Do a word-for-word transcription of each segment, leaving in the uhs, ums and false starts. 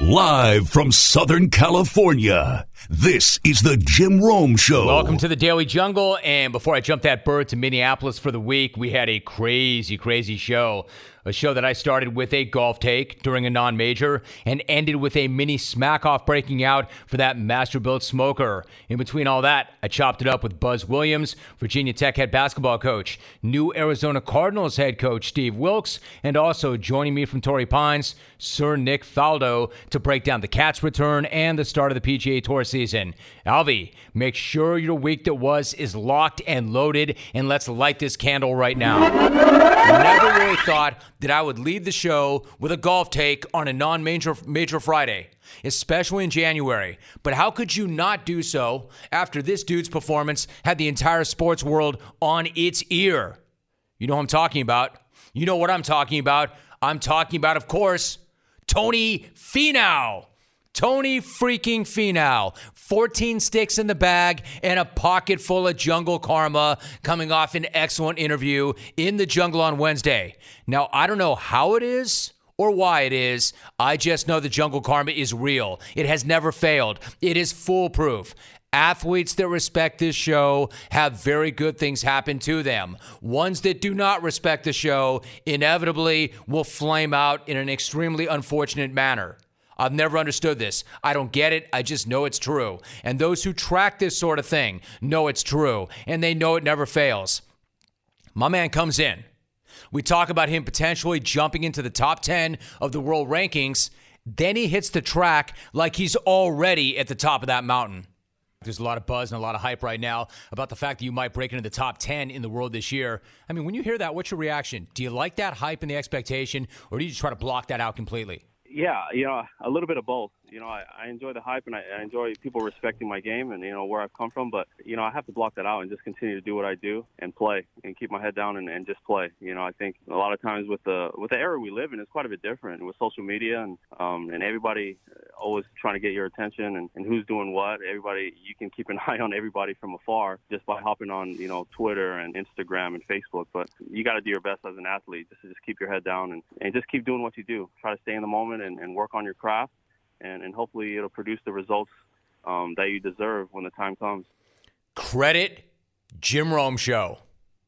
Live from Southern California, this is the Jim Rome Show. Welcome to the Daily Jungle. And before I jump that bird to Minneapolis for the week, we had a crazy, crazy show. A show that I started with a golf take during a non-major and ended with a mini smack-off breaking out for that master-built smoker. In between all that, I chopped it up with Buzz Williams, Virginia Tech head basketball coach, new Arizona Cardinals head coach Steve Wilks, and also joining me from Torrey Pines, Sir Nick Faldo, to break down the Cats' return and the start of the P G A Tour season. Alvy, make sure your week that was is locked and loaded, and let's light this candle right now. Never really thought that I would lead the show with a golf take on a non-major major Friday, especially in January. But how could you not do so after this dude's performance had the entire sports world on its ear? You know what I'm talking about. You know what I'm talking about. I'm talking about, of course, Tony Finau. Tony freaking Finau. fourteen sticks in the bag and a pocket full of jungle karma, coming off an excellent interview in the jungle on Wednesday. Now, I don't know how it is or why it is. I just know the jungle karma is real. It has never failed. It is foolproof. Athletes that respect this show have very good things happen to them. Ones that do not respect the show inevitably will flame out in an extremely unfortunate manner. I've never understood this. I don't get it. I just know it's true. And those who track this sort of thing know it's true, and they know it never fails. My man comes in. We talk about him potentially jumping into the top ten of the world rankings. Then he hits the track like he's already at the top of that mountain. There's a lot of buzz and a lot of hype right now about the fact that you might break into the top ten in the world this year. I mean, when you hear that, what's your reaction? Do you like that hype and the expectation, or do you just try to block that out completely? Yeah, you know, a little bit of both. You know, I, I enjoy the hype and I, I enjoy people respecting my game and, you know, where I've come from. But, you know, I have to block that out and just continue to do what I do and play and keep my head down and, and just play. You know, I think a lot of times with the with the era we live in, it's quite a bit different with social media and um, and everybody always trying to get your attention and, and who's doing what. Everybody, you can keep an eye on everybody from afar just by hopping on, you know, Twitter and Instagram and Facebook. But you got to do your best as an athlete just to just keep your head down and, and just keep doing what you do. Try to stay in the moment and, and work on your craft. And, and hopefully it'll produce the results um, that you deserve when the time comes. Credit Jim Rome Show.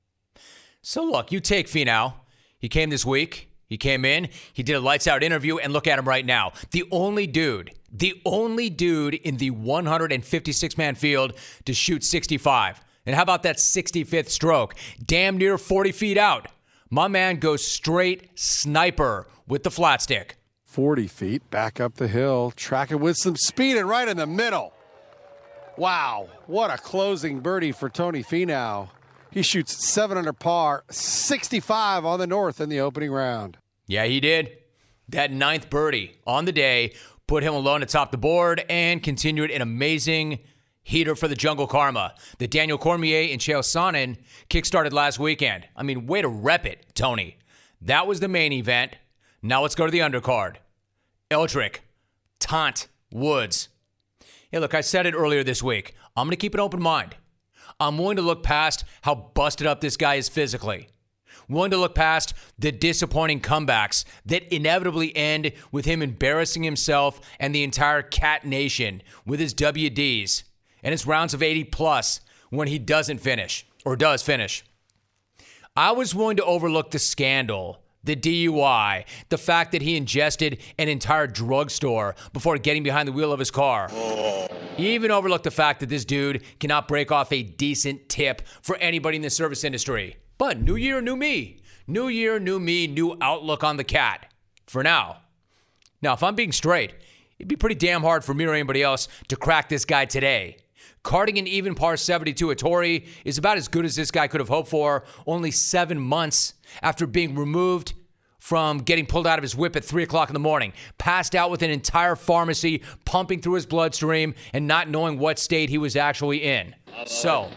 So look, you take Finau. He came this week. He came in. He did a lights-out interview, and look at him right now. The only dude, the only dude in the one hundred fifty-six man field to shoot sixty-five. And how about that sixty-fifth stroke? Damn near forty feet out. My man goes straight sniper with the flat stick. forty feet, back up the hill, track it with some speed and right in the middle. Wow, what a closing birdie for Tony Finau. He shoots seven under par, sixty-five on the north in the opening round. Yeah, he did. That ninth birdie on the day put him alone atop the board and continued an amazing heater for the jungle karma that Daniel Cormier and Chael Sonnen kickstarted last weekend. I mean, way to rep it, Tony. That was the main event. Now let's go to the undercard. Eldrick, Tant, Woods. Hey, look, I said it earlier this week. I'm going to keep an open mind. I'm willing to look past how busted up this guy is physically. Willing to look past the disappointing comebacks that inevitably end with him embarrassing himself and the entire Cat Nation with his W Ds and his rounds of eighty plus when he doesn't finish or does finish. I was willing to overlook the scandal, the D U I, the fact that he ingested an entire drugstore before getting behind the wheel of his car. He even overlooked the fact that this dude cannot break off a decent tip for anybody in the service industry. But new year, new me. New year, new me, new outlook on the cat. For now. Now, if I'm being straight, it'd be pretty damn hard for me or anybody else to crack this guy today. Carding an even par seventy-two at Torrey is about as good as this guy could have hoped for only seven months after being removed from getting pulled out of his whip at three o'clock in the morning, passed out with an entire pharmacy pumping through his bloodstream and not knowing what state he was actually in. So,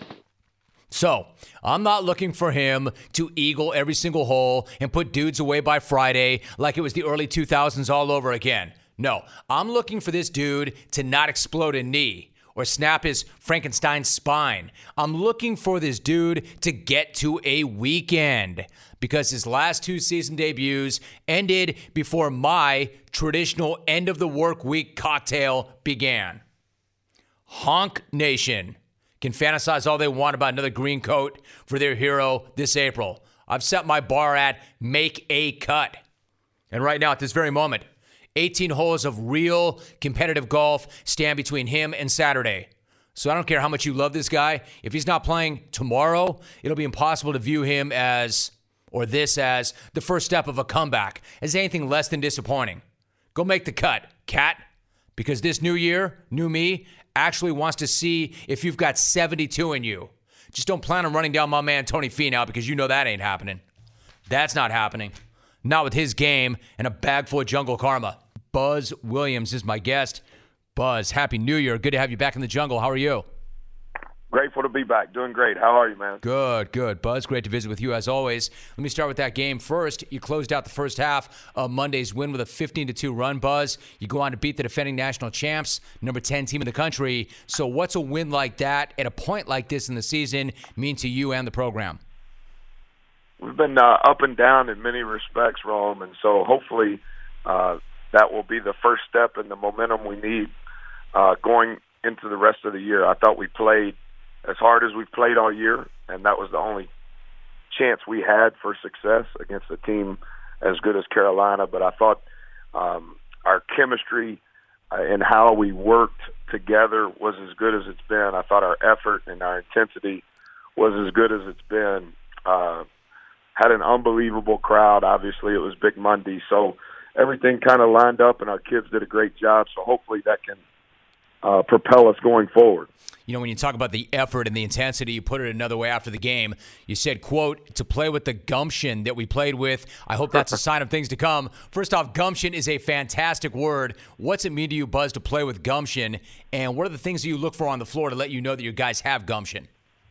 so I'm not looking for him to eagle every single hole and put dudes away by Friday like it was the early two thousands all over again. No, I'm looking for this dude to not explode a knee or snap his Frankenstein spine. I'm looking for this dude to get to a weekend because his last two season debuts ended before my traditional end of the work week cocktail began. Honk Nation can fantasize all they want about another green coat for their hero this April. I've set my bar at make a cut. And right now, at this very moment, eighteen holes of real competitive golf stand between him and Saturday. So I don't care how much you love this guy. If he's not playing tomorrow, it'll be impossible to view him as, or this as, the first step of a comeback, as anything less than disappointing. Go make the cut, cat, because this new year, new me, actually wants to see if you've got seventy-two in you. Just don't plan on running down my man Tony Finau, because you know that ain't happening. That's not happening. Not with his game and a bag full of jungle karma. Buzz Williams is my guest. Buzz, Happy New Year. Good to have you back in the jungle. How are you? Grateful to be back. Doing great. How are you, man? Good, good. Buzz, great to visit with you as always. Let me start with that game first. You closed out the first half of Monday's win with a fifteen to two run, Buzz. You go on to beat the defending national champs, number ten team in the country. So what's a win like that at a point like this in the season mean to you and the program? We've been uh, up and down in many respects, Rome, and so hopefully uh, that will be the first step in the momentum we need uh, going into the rest of the year. I thought we played as hard as we've played all year, and that was the only chance we had for success against a team as good as Carolina. But I thought um, our chemistry uh, and how we worked together was as good as it's been. I thought our effort and our intensity was as good as it's been. Uh, had an unbelievable crowd. Obviously, it was Big Monday, so everything kind of lined up, and our kids did a great job. So hopefully that can uh, propel us going forward. You know, when you talk about the effort and the intensity, you put it another way after the game. You said, quote, to play with the gumption that we played with. I hope that's a sign of things to come. First off, gumption is a fantastic word. What's it mean to you, Buzz, to play with gumption? And what are the things that you look for on the floor to let you know that you guys have gumption?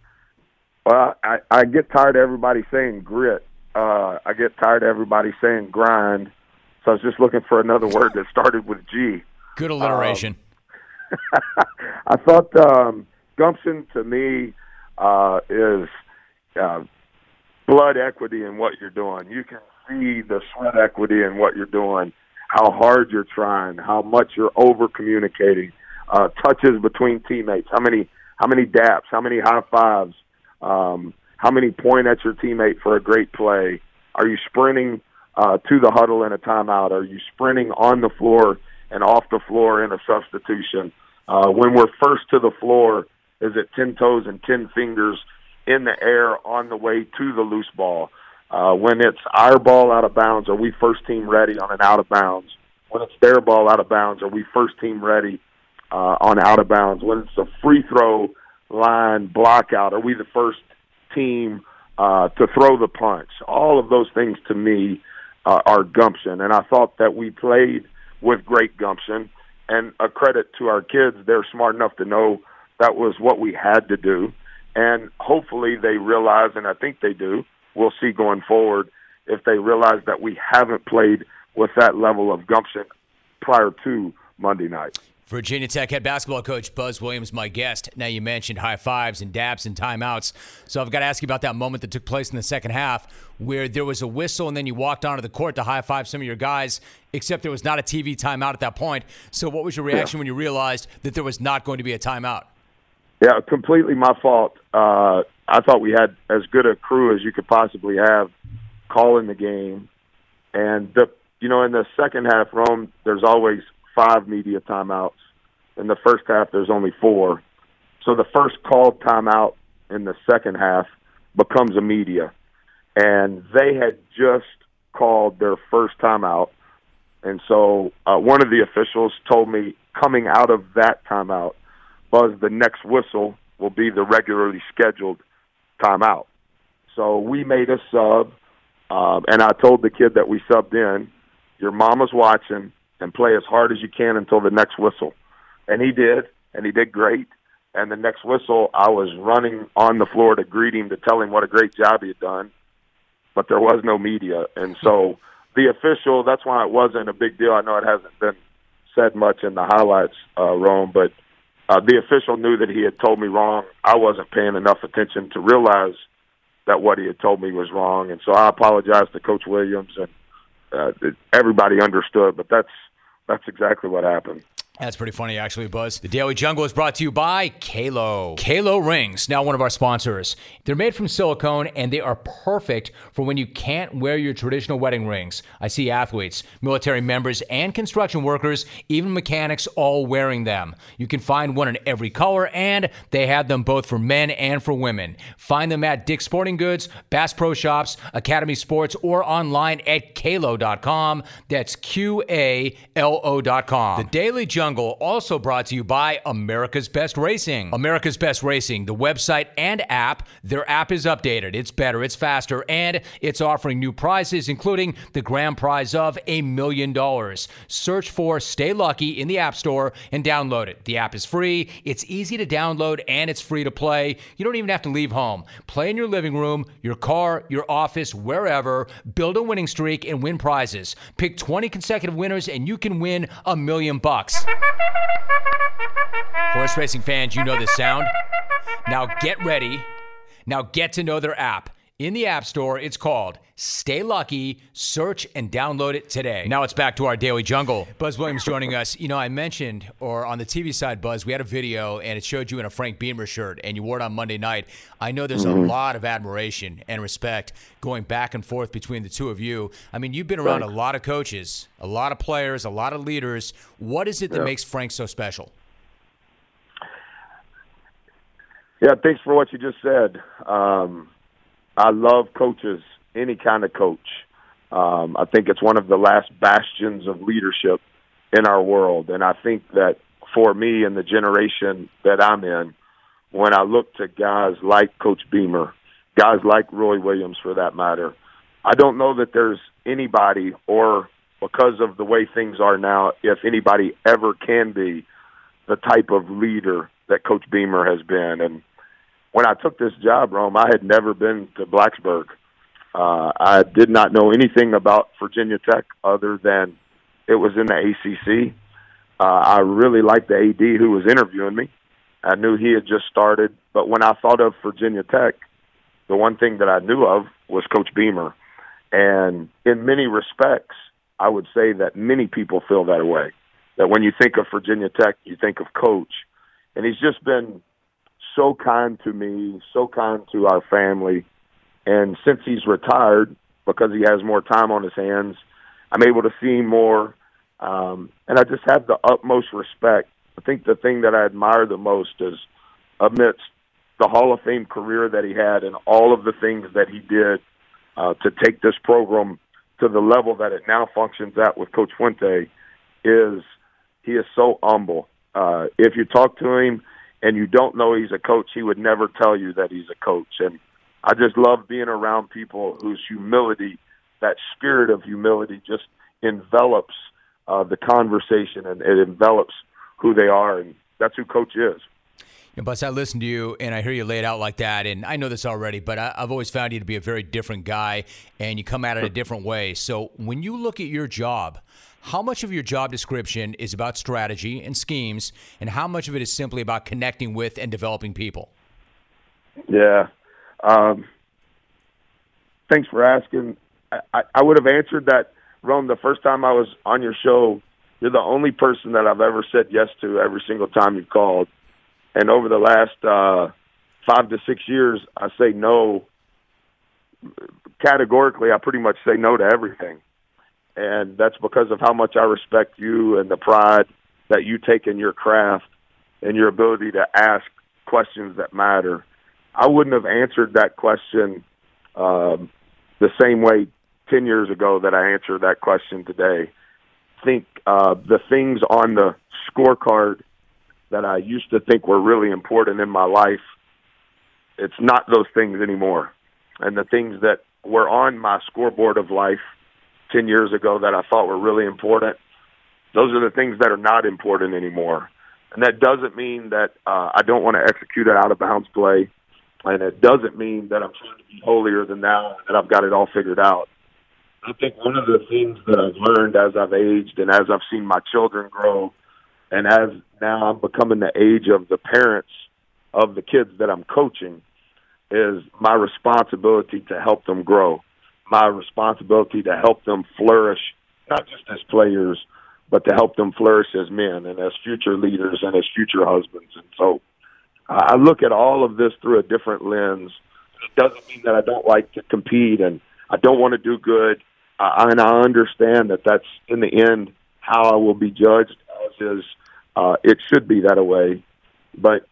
Well, I, I get tired of everybody saying grit. Uh, I get tired of everybody saying grind. So I was just looking for another word that started with G. Good alliteration. Um, I thought um, gumption to me uh, is uh, blood equity in what you're doing. You can see the sweat equity in what you're doing, how hard you're trying, how much you're over-communicating, uh, touches between teammates, how many how many daps, how many high fives, um, how many point at your teammate for a great play. Are you sprinting uh, to the huddle in a timeout? Are you sprinting on the floor and off the floor in a substitution? Uh, when we're first to the floor, is it ten toes and ten fingers in the air on the way to the loose ball? Uh, when it's our ball out of bounds, are we first team ready on an out of bounds? When it's their ball out of bounds, are we first team ready uh, on out of bounds? When it's a free throw line block out, are we the first team uh, to throw the punch? All of those things to me uh, are gumption, and I thought that we played with great gumption. And a credit to our kids, they're smart enough to know that was what we had to do. And hopefully they realize, and I think they do, we'll see going forward, if they realize that we haven't played with that level of gumption prior to Monday night. Virginia Tech head basketball coach Buzz Williams, my guest. Now, you mentioned high fives and daps and timeouts. So I've got to ask you about that moment that took place in the second half where there was a whistle and then you walked onto the court to high five some of your guys, except there was not a T V timeout at that point. So what was your reaction yeah. when you realized that there was not going to be a timeout? Yeah, completely my fault. Uh, I thought we had as good a crew as you could possibly have calling the game. And, the, you know, in the second half, Rome, there's always five media timeouts. In the first half, there's only four. So the first called timeout in the second half becomes a media. And they had just called their first timeout. And so uh, one of the officials told me coming out of that timeout, Buzz, the next whistle will be the regularly scheduled timeout. So we made a sub, um, and I told the kid that we subbed in, your mama's watching, and play as hard as you can until the next whistle. And he did, and he did great. And the next whistle, I was running on the floor to greet him, to tell him what a great job he had done. But there was no media. And so the official, that's why it wasn't a big deal. I know it hasn't been said much in the highlights, uh, Rome, but uh, the official knew that he had told me wrong. I wasn't paying enough attention to realize that what he had told me was wrong. And so I apologized to Coach Williams, and uh, everybody understood. But that's that's exactly what happened. That's pretty funny, actually, Buzz. The Daily Jungle is brought to you by Kalo. Kalo Rings, now one of our sponsors. They're made from silicone, and they are perfect for when you can't wear your traditional wedding rings. I see athletes, military members, and construction workers, even mechanics, all wearing them. You can find one in every color, and they have them both for men and for women. Find them at Dick's Sporting Goods, Bass Pro Shops, Academy Sports, or online at Kalo dot com. That's Q A L O dot com. The Daily Jungle also brought to you by America's Best Racing. America's Best Racing, the website and app. Their app is updated. It's better, it's faster, and it's offering new prizes, including the grand prize of a million dollars. Search for Stay Lucky in the App Store and download it. The app is free, it's easy to download, and it's free to play. You don't even have to leave home. Play in your living room, your car, your office, wherever. Build a winning streak and win prizes. Pick twenty consecutive winners, and you can win a million bucks. Horse racing fans, you know this sound. Now get ready. Now get to know their app. In the App Store, it's called Stay Lucky. Search and download it today. Now it's back to our Daily Jungle. Buzz Williams joining us. You know, I mentioned, or on the T V side, Buzz, we had a video, and it showed you in a Frank Beamer shirt, and you wore it on Monday night. I know there's mm-hmm. a lot of admiration and respect going back and forth between the two of you. I mean, you've been around Frank. a lot of coaches, a lot of players, a lot of leaders. What is it that yeah. makes Frank so special? Yeah, thanks for what you just said. Um, I love coaches, any kind of coach. Um, I think it's one of the last bastions of leadership in our world. And I think that for me and the generation that I'm in, when I look to guys like Coach Beamer, guys like Roy Williams for that matter, I don't know that there's anybody, or because of the way things are now, if anybody ever can be the type of leader that Coach Beamer has been. And when I took this job, Rome, I had never been to Blacksburg. Uh, I did not know anything about Virginia Tech other than it was in the A C C. Uh, I really liked the A D who was interviewing me. I knew he had just started. But when I thought of Virginia Tech, the one thing that I knew of was Coach Beamer. And in many respects, I would say that many people feel that way, that when you think of Virginia Tech, you think of Coach. And he's just been so kind to me, so kind to our family. And since he's retired, because he has more time on his hands, I'm able to see him more. Um, and I just have the utmost respect. I think the thing that I admire the most is amidst the Hall of Fame career that he had and all of the things that he did uh, to take this program to the level that it now functions at with Coach Fuente, is he is so humble. Uh, if you talk to him and you don't know he's a coach, he would never tell you that he's a coach. And I just love being around people whose humility, that spirit of humility, just envelops uh, the conversation, and it envelops who they are, and that's who Coach is. Yeah, Buzz, I listen to you, and I hear you lay it out like that, and I know this already, but I, I've always found you to be a very different guy, and you come at it a different way. So when you look at your job, how much of your job description is about strategy and schemes, and how much of it is simply about connecting with and developing people? Yeah. Um, thanks for asking. I, I would have answered that, Rome, the first time I was on your show. You're the only person that I've ever said yes to every single time you've called. And over the last uh, five to six years, I say no. Categorically, I pretty much say no to everything. And that's because of how much I respect you and the pride that you take in your craft and your ability to ask questions that matter. I wouldn't have answered that question um, the same way ten years ago that I answered that question today. I think uh, the things on the scorecard that I used to think were really important in my life, it's not those things anymore. And the things that were on my scoreboard of life ten years ago that I thought were really important, those are the things that are not important anymore. And that doesn't mean that uh, I don't want to execute an out-of-bounds play, and it doesn't mean that I'm trying to be holier than thou, that I've got it all figured out. I think one of the things that I've learned as I've aged and as I've seen my children grow, and as now I'm becoming the age of the parents of the kids that I'm coaching, is my responsibility to help them grow, my responsibility to help them flourish, not just as players, but to help them flourish as men and as future leaders and as future husbands. And so uh, I look at all of this through a different lens. It doesn't mean that I don't like to compete and I don't want to do good. Uh, and I understand that that's, in the end, how I will be judged, as is uh, it should be that way. But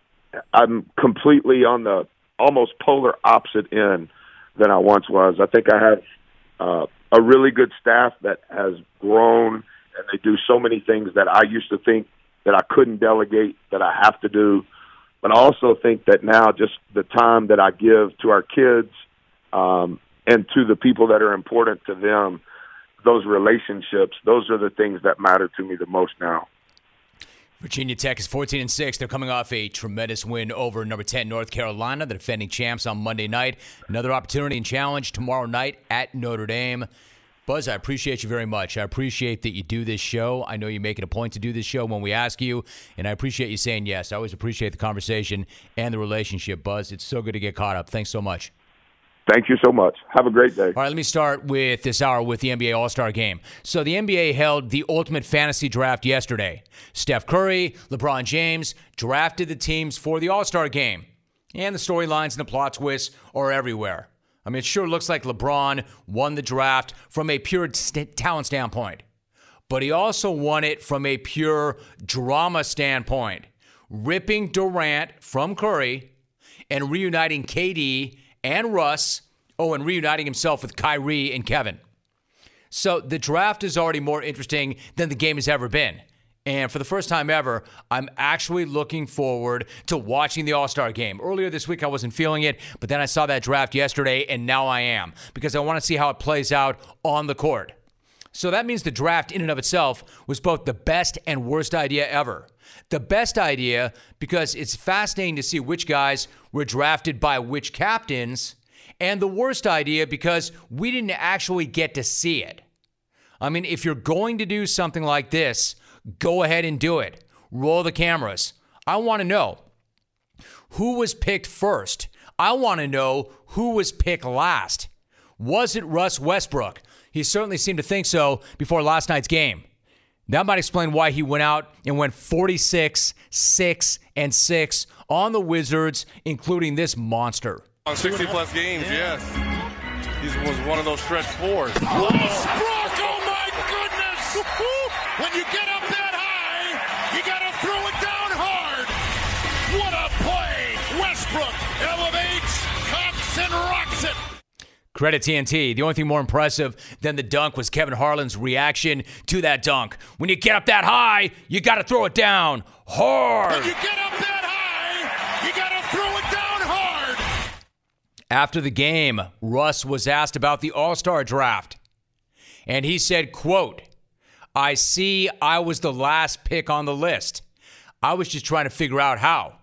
I'm completely on the almost polar opposite end than I once was. I think I have uh, a really good staff that has grown, and they do so many things that I used to think that I couldn't delegate, that I have to do. But I also think that now just the time that I give to our kids um, and to the people that are important to them, those relationships, those are the things that matter to me the most now. Virginia Tech is fourteen and six. They're coming off a tremendous win over number ten North Carolina, the defending champs, on Monday night. Another opportunity and challenge tomorrow night at Notre Dame. Buzz, I appreciate you very much. I appreciate that you do this show. I know you make it a point to do this show when we ask you, and I appreciate you saying yes. I always appreciate the conversation and the relationship, Buzz. It's so good to get caught up. Thanks so much. Thank you so much. Have a great day. All right, let me start with this hour with the N B A All-Star Game. So the N B A held the ultimate fantasy draft yesterday. Steph Curry, LeBron James drafted the teams for the All-Star Game. And the storylines and the plot twists are everywhere. I mean, it sure looks like LeBron won the draft from a pure st- talent standpoint. But he also won it from a pure drama standpoint, ripping Durant from Curry and reuniting K D and Russ, oh, and reuniting himself with Kyrie and Kevin. So the draft is already more interesting than the game has ever been. And for the first time ever, I'm actually looking forward to watching the All-Star Game. Earlier this week, I wasn't feeling it, but then I saw that draft yesterday, and now I am, because I want to see how it plays out on the court. So that means the draft in and of itself was both the best and worst idea ever. The best idea because it's fascinating to see which guys were drafted by which captains, and the worst idea because we didn't actually get to see it. I mean, if you're going to do something like this, go ahead and do it. Roll the cameras. I want to know who was picked first. I want to know who was picked last. Was it Russ Westbrook? He certainly seemed to think so before last night's game. That might explain why he went out and went forty-six, six, and six on the Wizards, including this monster. On sixty-plus games, yes. He was one of those stretch fours. Westbrook, oh my goodness! When you get up that high, you got to throw it down hard. What a play! Westbrook elevates, cocks, and rocks it. Credit T N T. The only thing more impressive than the dunk was Kevin Harlan's reaction to that dunk. When you get up that high, you got to throw it down hard. When you get up that high, you got to throw it down hard. After the game, Russ was asked about the All-Star draft. And he said, quote, "I see I was the last pick on the list. I was just trying to figure out how."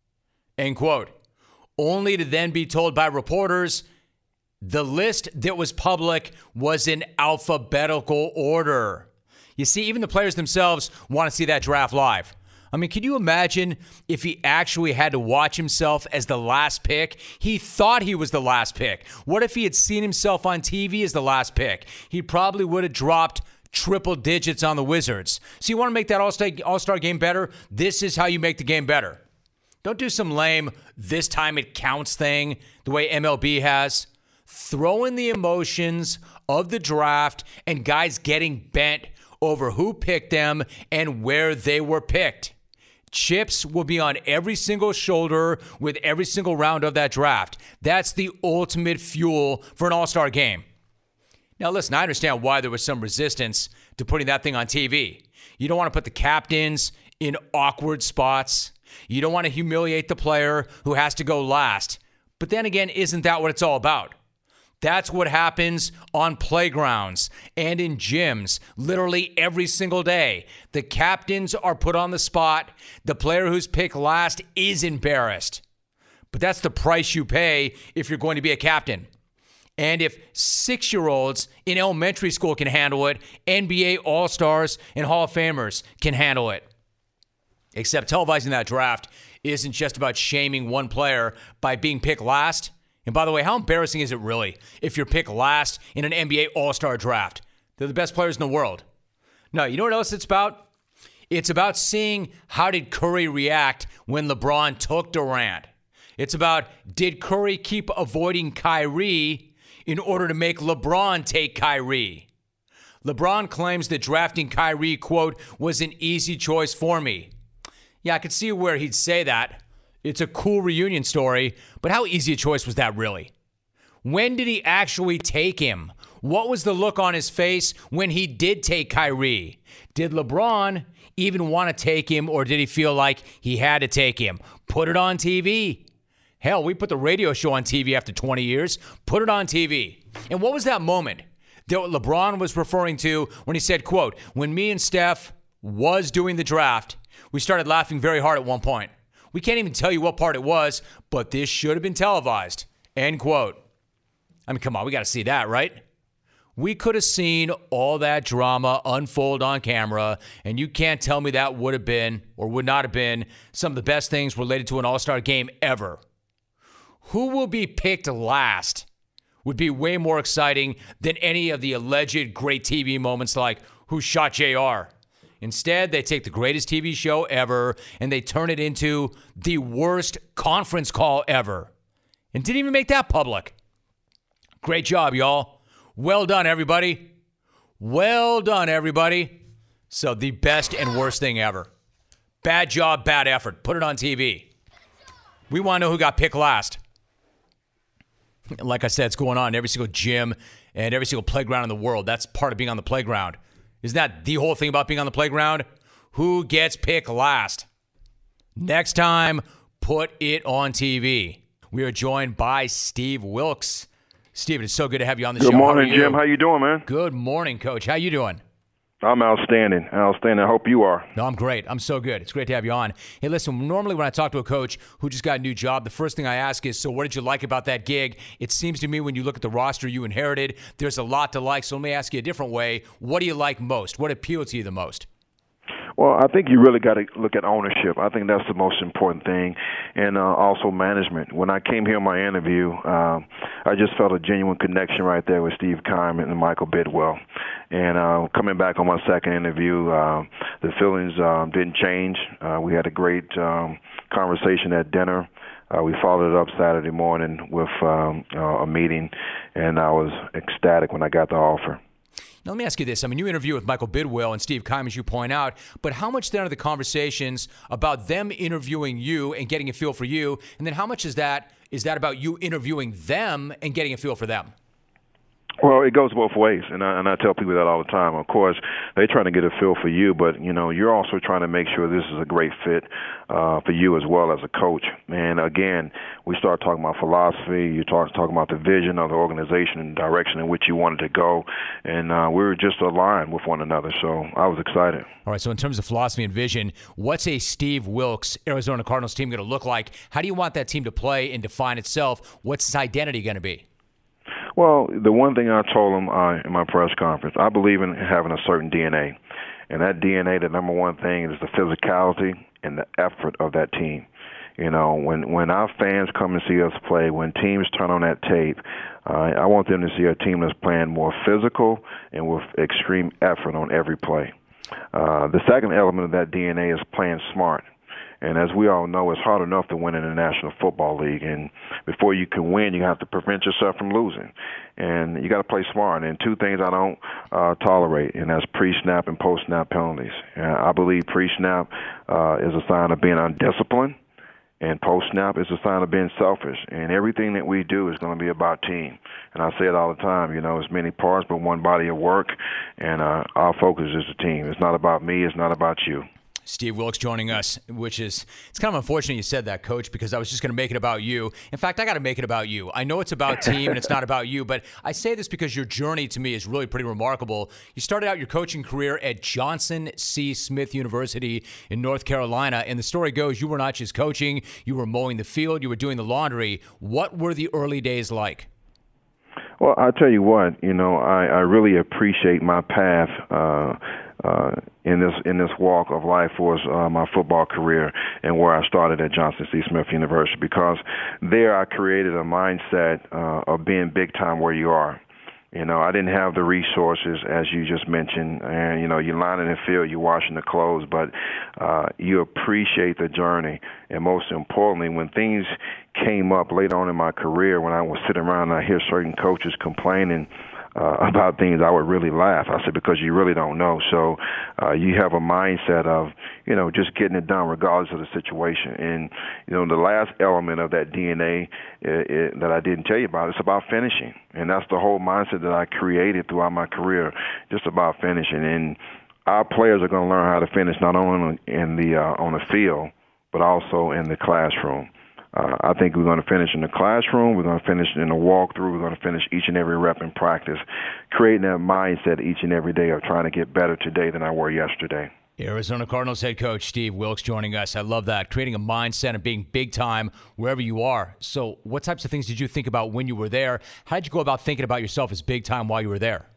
End quote. Only to then be told by reporters the list that was public was in alphabetical order. You see, even the players themselves want to see that draft live. I mean, can you imagine if he actually had to watch himself as the last pick? He thought he was the last pick. What if he had seen himself on T V as the last pick? He probably would have dropped triple digits on the Wizards. So you want to make that All-Star, All-Star game better? This is how you make the game better. Don't do some lame, this time it counts thing the way M L B has. Throw in the emotions of the draft and guys getting bent over who picked them and where they were picked. Chips will be on every single shoulder with every single round of that draft. That's the ultimate fuel for an All-Star game. Now, listen, I understand why there was some resistance to putting that thing on T V. You don't want to put the captains in awkward spots. You don't want to humiliate the player who has to go last. But then again, isn't that what it's all about? That's what happens on playgrounds and in gyms literally every single day. The captains are put on the spot. The player who's picked last is embarrassed. But that's the price you pay if you're going to be a captain. And if six-year-olds in elementary school can handle it, N B A All-Stars and Hall of Famers can handle it. Except televising that draft isn't just about shaming one player by being picked last. And by the way, how embarrassing is it really if you're picked last in an N B A All-Star draft? They're the best players in the world. No, you know what else it's about? It's about seeing how did Curry react when LeBron took Durant. It's about did Curry keep avoiding Kyrie in order to make LeBron take Kyrie. LeBron claims that drafting Kyrie, quote, was an easy choice for me. Yeah, I could see where he'd say that. It's a cool reunion story, but how easy a choice was that really? When did he actually take him? What was the look on his face when he did take Kyrie? Did LeBron even want to take him, or did he feel like he had to take him? Put it on T V. Hell, we put the radio show on T V after twenty years. Put it on T V. And what was that moment that LeBron was referring to when he said, quote, when me and Steph was doing the draft, we started laughing very hard at one point. We can't even tell you what part it was, but this should have been televised. End quote. I mean, come on, we got to see that, right? We could have seen all that drama unfold on camera, and you can't tell me that would have been or would not have been some of the best things related to an all-star game ever. Who will be picked last would be way more exciting than any of the alleged great T V moments like who shot J R. Instead, they take the greatest T V show ever and they turn it into the worst conference call ever. And didn't even make that public. Great job, y'all. Well done, everybody. Well done, everybody. So the best and worst thing ever. Bad job, bad effort. Put it on T V. We want to know who got picked last. Like I said, it's going on in every single gym and every single playground in the world. That's part of being on the playground. Isn't that the whole thing about being on the playground? Who gets picked last? Next time, put it on T V. We are joined by Steve Wilks. Steve, it's so good to have you on the show. Good morning, How Jim. How you doing, man? Good morning, Coach. How you doing? I'm outstanding. Outstanding. I hope you are. No, I'm great. I'm so good. It's great to have you on. Hey, listen, normally when I talk to a coach who just got a new job, the first thing I ask is, so what did you like about that gig? It seems to me when you look at the roster you inherited, there's a lot to like. So let me ask you a different way. What do you like most? What appealed to you the most? Well, I think you really got to look at ownership. I think that's the most important thing, and uh, also management. When I came here in my interview, um, I just felt a genuine connection right there with Steve Keim and Michael Bidwell. And uh, coming back on my second interview, uh, the feelings um, didn't change. Uh, we had a great um, conversation at dinner. Uh, we followed it up Saturday morning with um, uh, a meeting, and I was ecstatic when I got the offer. Now, let me ask you this. I mean, you interview with Michael Bidwell and Steve Keim, as you point out, but how much then are the conversations about them interviewing you and getting a feel for you? And then how much is that is that about you interviewing them and getting a feel for them? Well, it goes both ways, and I, and I tell people that all the time. Of course, they're trying to get a feel for you, but, you know, you're also trying to make sure this is a great fit uh, for you as well as a coach. And, again, we start talking about philosophy. You start talking about the vision of the organization and direction in which you wanted to go, and uh, we were just aligned with one another, so I was excited. All right, so in terms of philosophy and vision, what's a Steve Wilks Arizona Cardinals team going to look like? How do you want that team to play and define itself? What's its identity going to be? Well, the one thing I told them uh, in my press conference, I believe in having a certain D N A. And that D N A, the number one thing is the physicality and the effort of that team. You know, when, when our fans come and see us play, when teams turn on that tape, uh, I want them to see a team that's playing more physical and with extreme effort on every play. Uh, the second element of that D N A is playing smart. And as we all know, it's hard enough to win in the National Football League. And before you can win, you have to prevent yourself from losing. And you got to play smart. And two things I don't uh, tolerate, and that's pre-snap and post-snap penalties. And I believe pre-snap uh, is a sign of being undisciplined, and post-snap is a sign of being selfish. And everything that we do is going to be about team. And I say it all the time, you know, it's many parts but one body of work. And uh, our focus is the team. It's not about me. It's not about you. Steve Wilks joining us, which is, it's kind of unfortunate you said that, Coach, because I was just going to make it about you. In fact, I got to make it about you. I know it's about team and it's not about you, but I say this because your journey to me is really pretty remarkable. You started out your coaching career at Johnson C. Smith University in North Carolina, and the story goes you were not just coaching, you were mowing the field, you were doing the laundry. What were the early days like? Well, I'll tell you what, you know, I, I really appreciate my path uh, uh, in this in this walk of life was uh, my football career and where I started at Johnson C. Smith University, because there I created a mindset uh, of being big time where you are. You know, I didn't have the resources, as you just mentioned, and, you know, you're lining the field, you're washing the clothes, but uh, you appreciate the journey. And most importantly, when things came up later on in my career, when I was sitting around and I hear certain coaches complaining uh, about things, I would really laugh. I said, because you really don't know. So uh, you have a mindset of, you know, just getting it done regardless of the situation. And, you know, the last element of that D N A it, it, that I didn't tell you about, it's about finishing. And that's the whole mindset that I created throughout my career, just about finishing. And our players are going to learn how to finish not only in the uh, on the field, but also in the classroom. Uh, I think we're going to finish in the classroom. We're going to finish in the walkthrough. We're going to finish each and every rep in practice, creating that mindset each and every day of trying to get better today than I were yesterday. Arizona Cardinals head coach Steve Wilks joining us. I love that, creating a mindset of being big time wherever you are. So what types of things did you think about when you were there? How did you go about thinking about yourself as big time while you were there?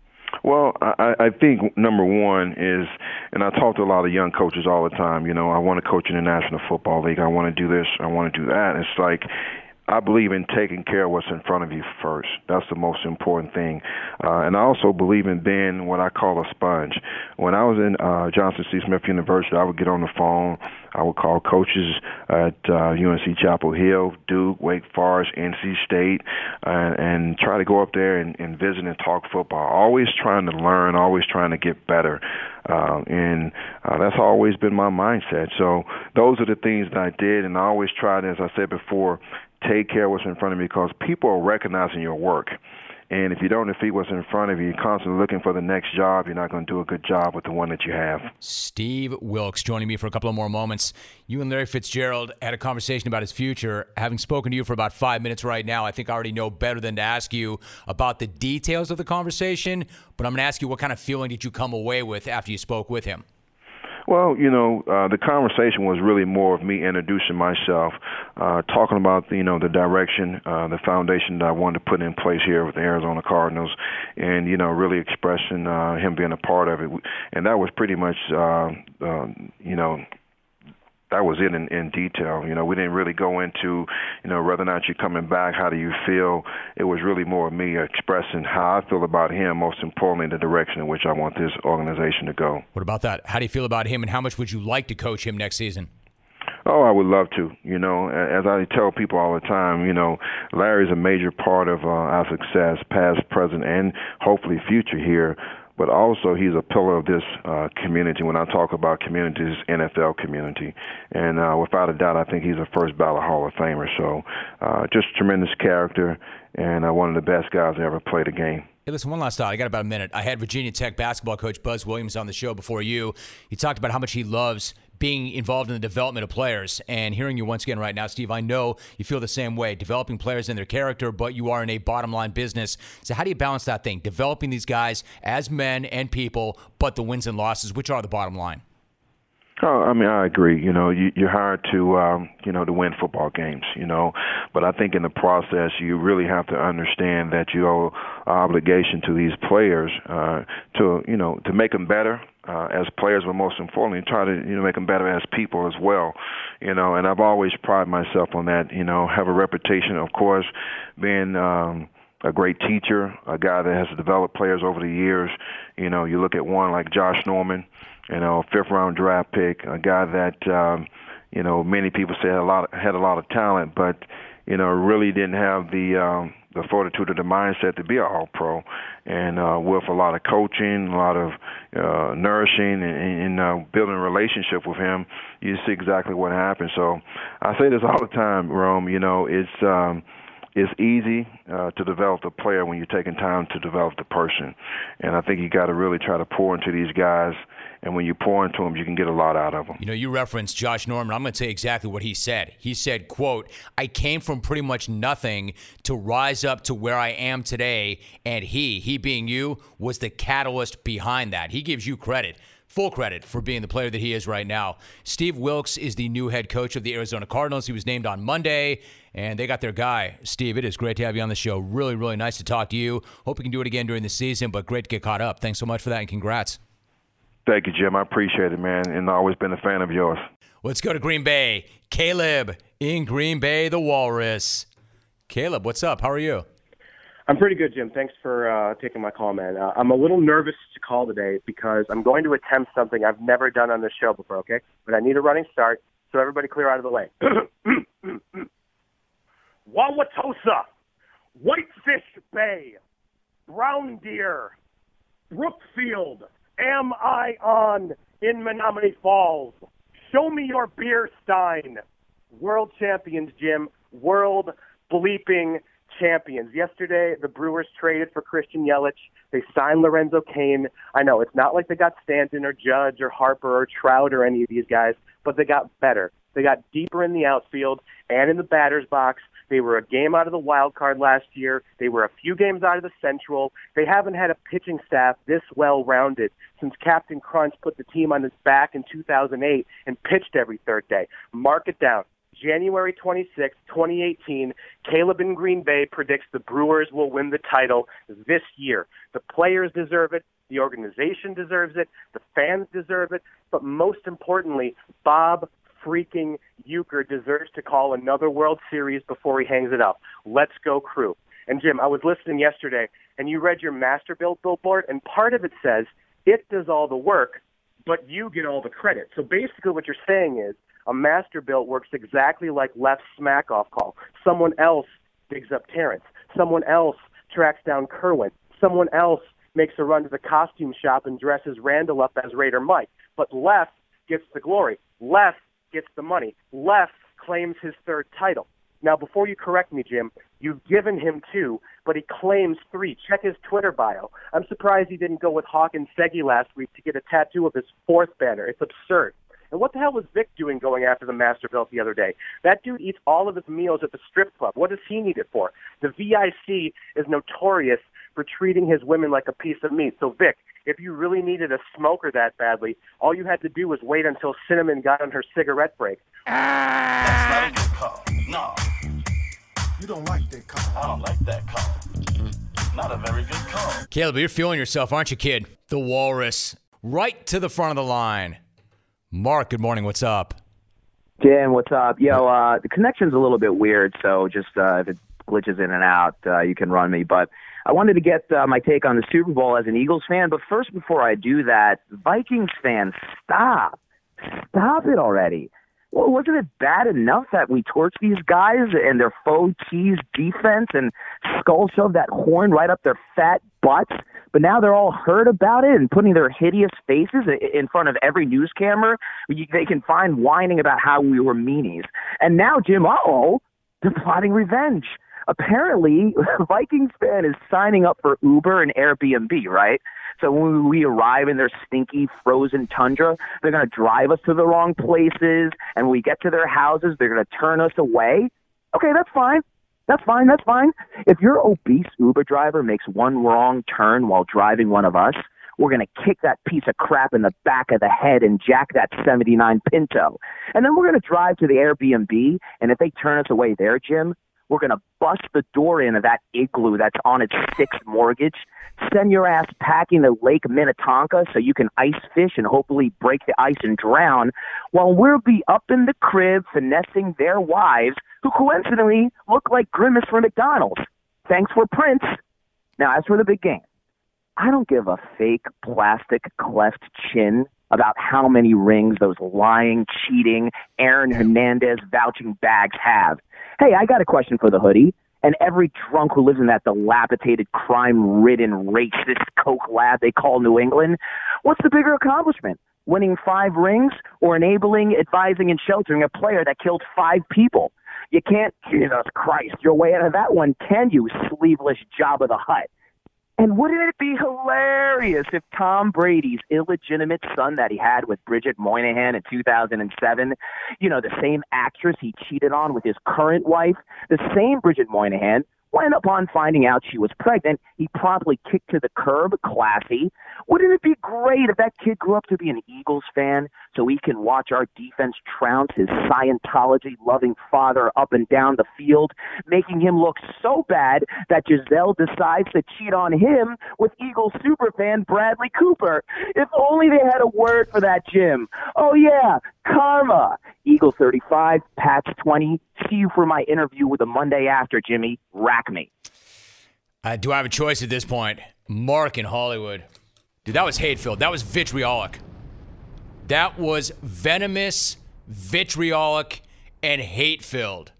Well, I, I think number one is, and I talk to a lot of young coaches all the time, you know, I want to coach in the National Football League. I want to do this. I want to do that. And it's like, I believe in taking care of what's in front of you first. That's the most important thing. Uh, and I also believe in being what I call a sponge. When I was in uh, Johnson C. Smith University, I would get on the phone. I would call coaches at uh, U N C Chapel Hill, Duke, Wake Forest, N C State, uh, and try to go up there and, and visit and talk football. Always trying to learn, always trying to get better. Uh, and uh, that's always been my mindset. So those are the things that I did, and I always tried, as I said before, take care of what's in front of me, because people are recognizing your work. And if you don't defeat what's in front of you, you're constantly looking for the next job, you're not going to do a good job with the one that you have. Steve Wilks joining me for a couple of more moments. You and Larry Fitzgerald had a conversation about his future. Having spoken to you for about five minutes right now, I think I already know better than to ask you about the details of the conversation, but I'm going to ask you, what kind of feeling did you come away with after you spoke with him? Well, you know, uh, the conversation was really more of me introducing myself, uh, talking about, you know, the direction, uh, the foundation that I wanted to put in place here with the Arizona Cardinals, and, you know, really expressing uh, him being a part of it. And that was pretty much, uh, uh, you know, that was it in, in detail. You know, we didn't really go into, you know, whether or not you're coming back, how do you feel. It was really more of me expressing how I feel about him, most importantly, the direction in which I want this organization to go. What about that? How do you feel about him, and how much would you like to coach him next season? Oh, I would love to. You know, as I tell people all the time, you know, Larry's a major part of uh, our success, past, present, and hopefully future here. But also he's a pillar of this uh, community. When I talk about communities, N F L community. And uh, without a doubt, I think he's a first ballot Hall of Famer. So uh, just tremendous character, and uh, one of the best guys that ever played a game. Hey, listen, one last thought. I got about a minute. I had Virginia Tech basketball coach Buzz Williams on the show before you. He talked about how much he loves being involved in the development of players. And hearing you once again right now, Steve, I know you feel the same way, developing players in their character, but you are in a bottom-line business. So how do you balance that thing, developing these guys as men and people, but the wins and losses, which are the bottom line? Oh, I mean, I agree. You know, you, you're hired to, um, you know, to win football games, you know. But I think in the process, you really have to understand that you owe an obligation to these players uh, to, you know, to make them better uh, as players, but most importantly, try to, you know, make them better as people as well. You know, and I've always prided myself on that, you know, have a reputation, of course, being um, a great teacher, a guy that has developed players over the years. You know, you look at one like Josh Norman, you know, fifth round draft pick, a guy that, um, you know, many people say had a lot, had a lot of talent, but, you know, really didn't have the um, the fortitude or the mindset to be an all-pro. And uh, with a lot of coaching, a lot of uh, nourishing, and, and uh, building a relationship with him, you see exactly what happened. So I say this all the time, Rome. You know, it's um, it's easy uh, to develop the player when you're taking time to develop the person. And I think you got to really try to pour into these guys. And when you pour into them, you can get a lot out of them. You know, you referenced Josh Norman. I'm going to say exactly what he said. He said, quote, I came from pretty much nothing to rise up to where I am today. And he, he being you, was the catalyst behind that. He gives you credit, full credit, for being the player that he is right now. Steve Wilks is the new head coach of the Arizona Cardinals. He was named on Monday, and they got their guy. Steve, it is great to have you on the show. Really, really nice to talk to you. Hope we can do it again during the season, but great to get caught up. Thanks so much for that, and congrats. Thank you, Jim. I appreciate it, man, and I've always been a fan of yours. Let's go to Green Bay. Caleb in Green Bay, the Walrus. Caleb, what's up? How are you? I'm pretty good, Jim. Thanks for uh, taking my call, man. Uh, I'm a little nervous to call today because I'm going to attempt something I've never done on this show before, okay? But I need a running start, so everybody clear out of the way. Wauwatosa, Whitefish Bay, Brown Deer, Brookfield, Am I On in Menominee Falls? Show me your beer stein. World champions, Jim. World bleeping champions. Yesterday, the Brewers traded for Christian Yelich. They signed Lorenzo Cain. I know, it's not like they got Stanton or Judge or Harper or Trout or any of these guys, but they got better. They got deeper in the outfield and in the batter's box. They were a game out of the wild card last year. They were a few games out of the Central. They haven't had a pitching staff this well-rounded since Captain Crunch put the team on his back in two thousand eight and pitched every third day. Mark it down. January twenty-sixth, twenty eighteen, Caleb in Green Bay predicts the Brewers will win the title this year. The players deserve it. The organization deserves it. The fans deserve it. But most importantly, Bob freaking Uecker deserves to call another World Series before he hangs it up. Let's go, Crew. And, Jim, I was listening yesterday, and you read your Masterbuilt billboard, and part of it says, it does all the work, but you get all the credit. So basically what you're saying is, a Masterbuilt works exactly like Left's smack-off call. Someone else digs up Terrence. Someone else tracks down Kerwin. Someone else makes a run to the costume shop and dresses Randall up as Raider Mike. But Left gets the glory. Left gets the money. Left claims his third title. Now, before you correct me, Jim, you've given him two, but he claims three. Check his Twitter bio. I'm surprised he didn't go with Hawk and Segi last week to get a tattoo of his fourth banner. It's absurd. And what the hell was Vic doing going after the Masterbuilt the other day? That dude eats all of his meals at the strip club. What does he need it for? The V I C is notorious for treating his women like a piece of meat. So, Vic, if you really needed a smoker that badly, all you had to do was wait until Cinnamon got on her cigarette break. That's not a good call. No. You don't like that call. I don't like that call. Not a very good call. Caleb, you're feeling yourself, aren't you, kid? The Walrus. Right to the front of the line. Mark, good morning. What's up? Jim, what's up? Yo, uh, the connection's a little bit weird, so just uh, if it glitches in and out, uh, you can run me. But I wanted to get uh, my take on the Super Bowl as an Eagles fan. But first, before I do that, Vikings fans, stop. Stop it already. Well, wasn't it bad enough that we torched these guys and their faux cheese defense and skull shoved that horn right up their fat butts? But now they're all hurt about it and putting their hideous faces in front of every news camera they can find, whining about how we were meanies. And now, Jim, uh-oh, they're plotting revenge. Apparently, Vikings fan is signing up for Uber and Airbnb, right? So when we arrive in their stinky, frozen tundra, they're going to drive us to the wrong places, and when we get to their houses, they're going to turn us away. Okay, that's fine. That's fine. That's fine. If your obese Uber driver makes one wrong turn while driving one of us, we're going to kick that piece of crap in the back of the head and jack that seventy-nine Pinto. And then we're going to drive to the Airbnb, and if they turn us away there, Jim, we're going to bust the door in of that igloo that's on its sixth mortgage, send your ass packing to Lake Minnetonka so you can ice fish and hopefully break the ice and drown, while we'll be up in the crib finessing their wives who coincidentally look like Grimace from McDonald's. Thanks for Prince. Now, as for the big game, I don't give a fake plastic cleft chin about how many rings those lying, cheating, Aaron Hernandez vouching bags have. Hey, I got a question for the hoodie and every drunk who lives in that dilapidated, crime-ridden, racist coke lab they call New England. What's the bigger accomplishment? Winning five rings or enabling, advising, and sheltering a player that killed five people? You can't, Jesus Christ, your way out of that one, can you, sleeveless Jabba the Hutt? And wouldn't it be hilarious if Tom Brady's illegitimate son that he had with Bridget Moynihan in two thousand seven, you know, the same actress he cheated on with his current wife, the same Bridget Moynihan, when upon finding out she was pregnant, he promptly kicked to the curb, classy. Wouldn't it be great if that kid grew up to be an Eagles fan so he can watch our defense trounce his Scientology-loving father up and down the field, making him look so bad that Giselle decides to cheat on him with Eagles superfan Bradley Cooper? If only they had a word for that, Jim. Oh, yeah, karma. Eagle thirty-five, Pats twenty. See you for my interview with the Monday after, Jimmy. Rack me. Uh, do I have a choice at this point? Mark in Hollywood. Dude, that was hate-filled. That was vitriolic. That was venomous, vitriolic, and hate-filled.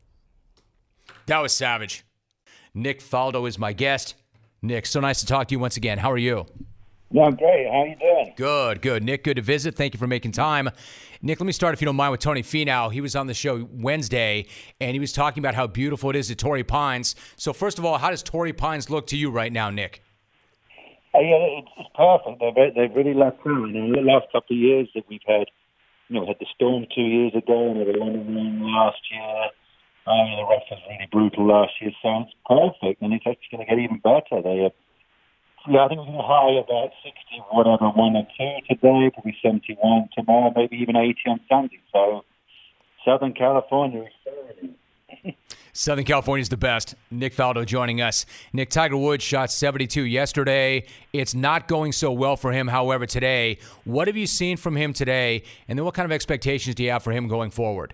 That was savage. Nick Faldo is my guest. Nick, so nice to talk to you once again. How are you? Yeah, I'm great. How you doing? Good, good. Nick, good to visit. Thank you for making time. Nick, let me start, if you don't mind, with Tony Finau. He was on the show Wednesday, and he was talking about how beautiful it is at Torrey Pines. So first of all, how does Torrey Pines look to you right now, Nick? Uh, yeah, it's, it's perfect. They've, they've really left down. In the last couple of years that we've had, you know, we had the storm two years ago, and we had a London rain last year. Um, the ref was really brutal last year, so it's perfect, and it's actually going to get even better. They have Yeah, I think we're going to high about sixty, whatever, one or two today, probably seventy-one tomorrow, maybe even eighty on Sunday. So Southern California is fine. Southern California is the best. Nick Faldo joining us. Nick, Tiger Woods shot seventy-two yesterday. It's not going so well for him, however, today. What have you seen from him today, and then what kind of expectations do you have for him going forward?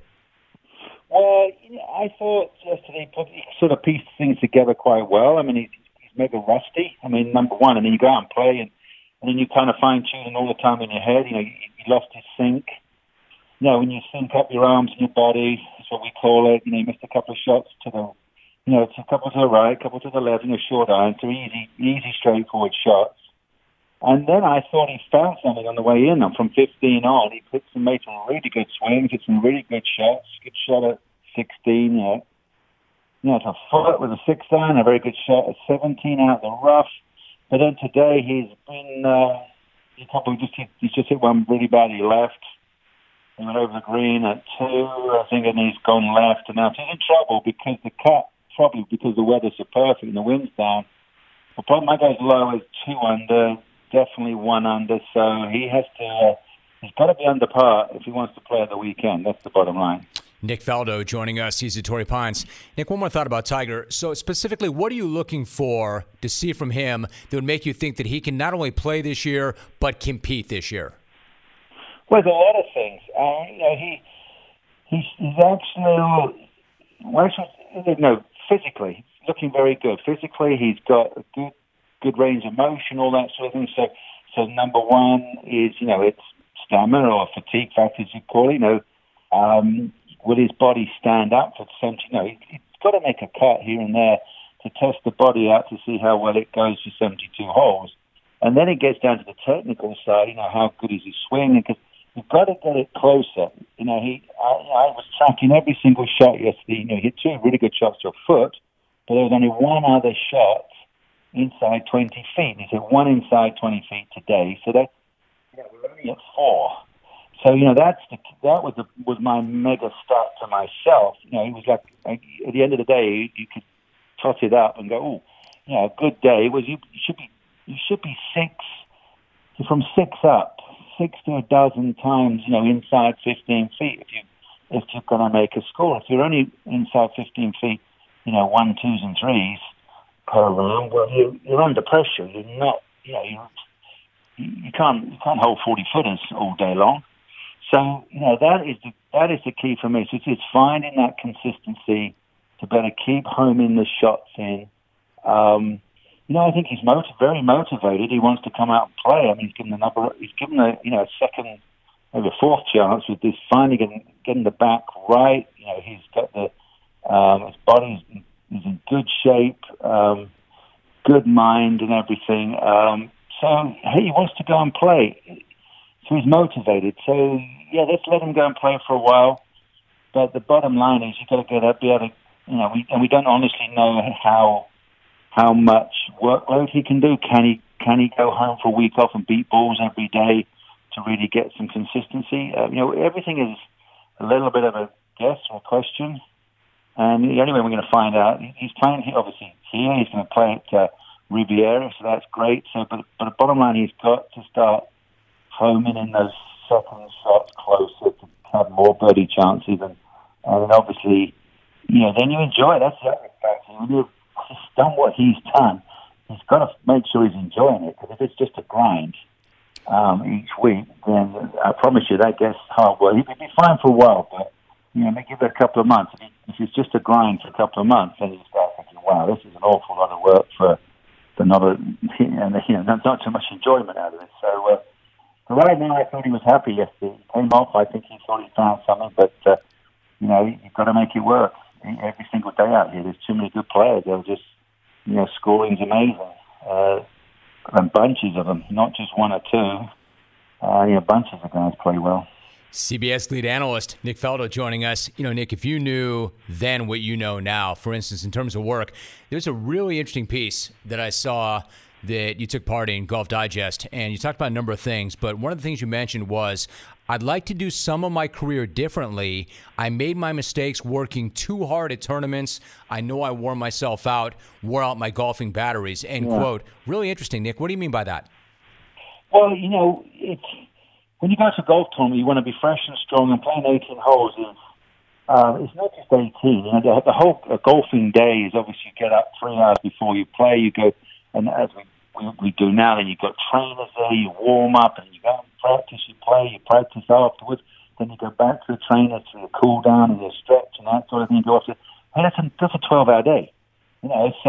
Well, you know, I thought yesterday he, put, he sort of pieced things together quite well. I mean, he's maybe rusty. I mean, number one, and then you go out and play, and, and then you kind of fine-tuning all the time in your head. You know, you, you lost his sync. You know, when you sync up your arms and your body, that's what we call it. You know, you missed a couple of shots to the, you know, it's a couple to the right, a couple to the left, and a short iron, so easy, easy, straightforward shots. And then I thought he found something on the way in. And from fifteen on, he put some, made some really good swings, hit some really good shots. Good shot at sixteen, yeah. You know, it's a foot with a six iron, a very good shot at seventeen out of the rough. But then today he's been, uh, he probably just hit, he's just hit one really badly left. He went over the green at two, I think, and he's gone left. And now he's in trouble because the cut, probably because the weather's so perfect and the wind's down. The problem I go as low as two under, definitely one under. So he has to, uh, he's got to be under par if he wants to play at the weekend. That's the bottom line. Nick Faldo joining us. He's at Torrey Pines. Nick, one more thought about Tiger. So specifically, what are you looking for to see from him that would make you think that he can not only play this year, but compete this year? Well, there's a lot of things. Uh, you know, he he's, he's actually, well, actually, you know, physically, looking very good. Physically, he's got a good good range of motion, all that sort of thing. So, so number one is, you know, it's stamina or fatigue factor, as you call it. You know, um, will his body stand up for seventy? You know, he, he's got to make a cut here and there to test the body out to see how well it goes for seventy-two holes. And then it gets down to the technical side, you know, how good is his swing? Because you've got to get it closer. You know, he, I, I was tracking every single shot yesterday. You know, he hit two really good shots to a foot, but there was only one other shot inside twenty feet. He hit one inside twenty feet today. So that, you know, we're only at four. So, you know, that's the, that was the, was my mega start to myself. You know, it was like, like at the end of the day, you could tot it up and go, oh, you know, a good day was you, you should be you should be six from six up, six to a dozen times, you know, inside fifteen feet if you if you're going to make a score. If you're only inside fifteen feet, you know, one, twos, and threes per round, well, you, you're under pressure. You're not, you know, you you can't you can't hold forty footers all day long. So, you know, that is the, that is the key for me. So it's finding that consistency to better keep homing the shots in. Um, you know, I think he's motiv- very motivated. He wants to come out and play. I mean, he's given the number, he's given a, you know, a second, maybe a fourth chance with this finally getting, getting the back right. You know, he's got the, um, his body's is in good shape, um, good mind and everything. Um, so, hey, he wants to go and play. So he's motivated. So, yeah, let's let him go and play for a while. But the bottom line is you've got to get up, be able to, you know, we, and we don't honestly know how how much workload he can do. Can he can he go home for a week off and beat balls every day to really get some consistency? Uh, you know, everything is a little bit of a guess or a question. And the only way we're going to find out, he's playing here, obviously here. He's going to play at uh, Riviera, so that's great. So, but, but the bottom line, he's got to start homing in those second shots closer to have more birdie chances, and and then obviously, you know, then you enjoy it. That's the other factor. When you've done what he's done, he's got to make sure he's enjoying it. Because if it's just a grind um, each week, then I promise you that gets hard work. He'll be fine for a while, but you know, maybe give it a couple of months. If, he, if it's just a grind for a couple of months, then you start thinking, "Wow, this is an awful lot of work for but not a, and you know, not, not too much enjoyment out of it. So, uh, but right now, I thought he was happy yesterday. He came off. I think he thought he found something, but uh, you know, you've got to make it work every single day out here. There's too many good players. They're just, you know, scoring's amazing, uh, and bunches of them, not just one or two. Uh, yeah, bunches of guys play well. C B S lead analyst Nick Faldo joining us. You know, Nick, if you knew then what you know now, for instance, in terms of work, there's a really interesting piece that I saw that you took part in, Golf Digest, and you talked about a number of things, but one of the things you mentioned was, I'd like to do some of my career differently. I made my mistakes working too hard at tournaments. I know I wore myself out, wore out my golfing batteries, end Yeah. quote. Really interesting, Nick. What do you mean by that? Well, you know, it's when you go to a golf tournament, you want to be fresh and strong, and playing eighteen holes is, uh, it's not just eighteen. You know, the, the whole uh, golfing day is obviously you get up three hours before you play, you go, and as we, we, we do now, then you've got trainers there, you warm up, and you go and practice, you play, you practice afterwards, then you go back to the trainers for your cool down and your stretch and that sort of thing, you go off to, hey, that's a, that's a twelve-hour day, you know, so,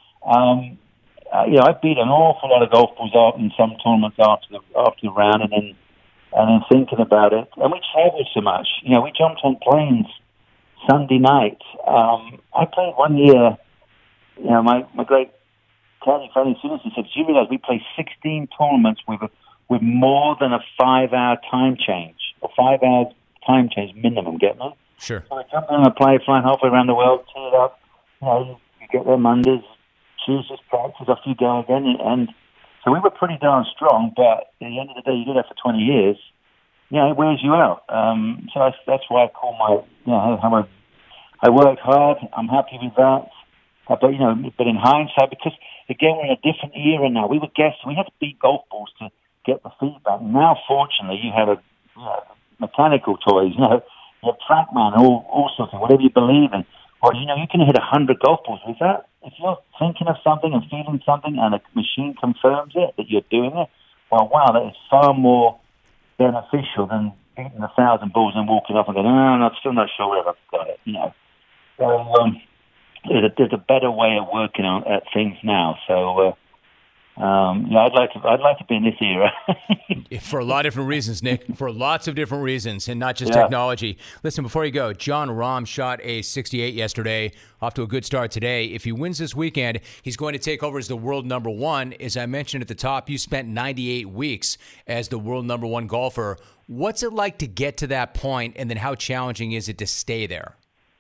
um, uh, you know, I beat an awful lot of golf balls out in some tournaments after the, after the round, and then, and then thinking about it, and we traveled so much, you know, we jumped on planes Sunday night. Um, I played one year, you know, my, my great Tony Fanny Citizen said, do you realize we play sixteen tournaments with a, with more than a five-hour time change, or five hours time change minimum, get me? Sure. So I jump on a plane, flying halfway around the world, tee it up, you know, you, you get there Mondays, Tuesdays, practice, off you go again, and, and so we were pretty darn strong, but at the end of the day, you do that for twenty years, you know, it wears you out. Um, so that's, that's why I call my, you know, how I, I worked hard, I'm happy with that. Uh, but, you know, but in hindsight, because, again, we're in a different era now. We were guests. We had to beat golf balls to get the feedback. Now, fortunately, you have a, you know, mechanical toys, you know, you have TrackMan, all, all sorts of whatever you believe in. Or, you know, you can hit one hundred golf balls with that. If you're thinking of something and feeling something and a machine confirms it, that you're doing it, well, wow, that is far more beneficial than hitting a thousand balls and walking off and going, oh, I'm still not sure whether I've got it, you know. So, um, There's a, there's a better way of working on at things now. So, uh, um, yeah, I'd like to. I'd like to be in this era. For a lot of different reasons, Nick. For lots of different reasons, and not just Yeah. technology. Listen, before you go, John Rahm shot a sixty-eight yesterday, off to a good start today. If he wins this weekend, he's going to take over as the world number one. As I mentioned at the top, you spent ninety-eight weeks as the world number one golfer. What's it like to get to that point, and then how challenging is it to stay there?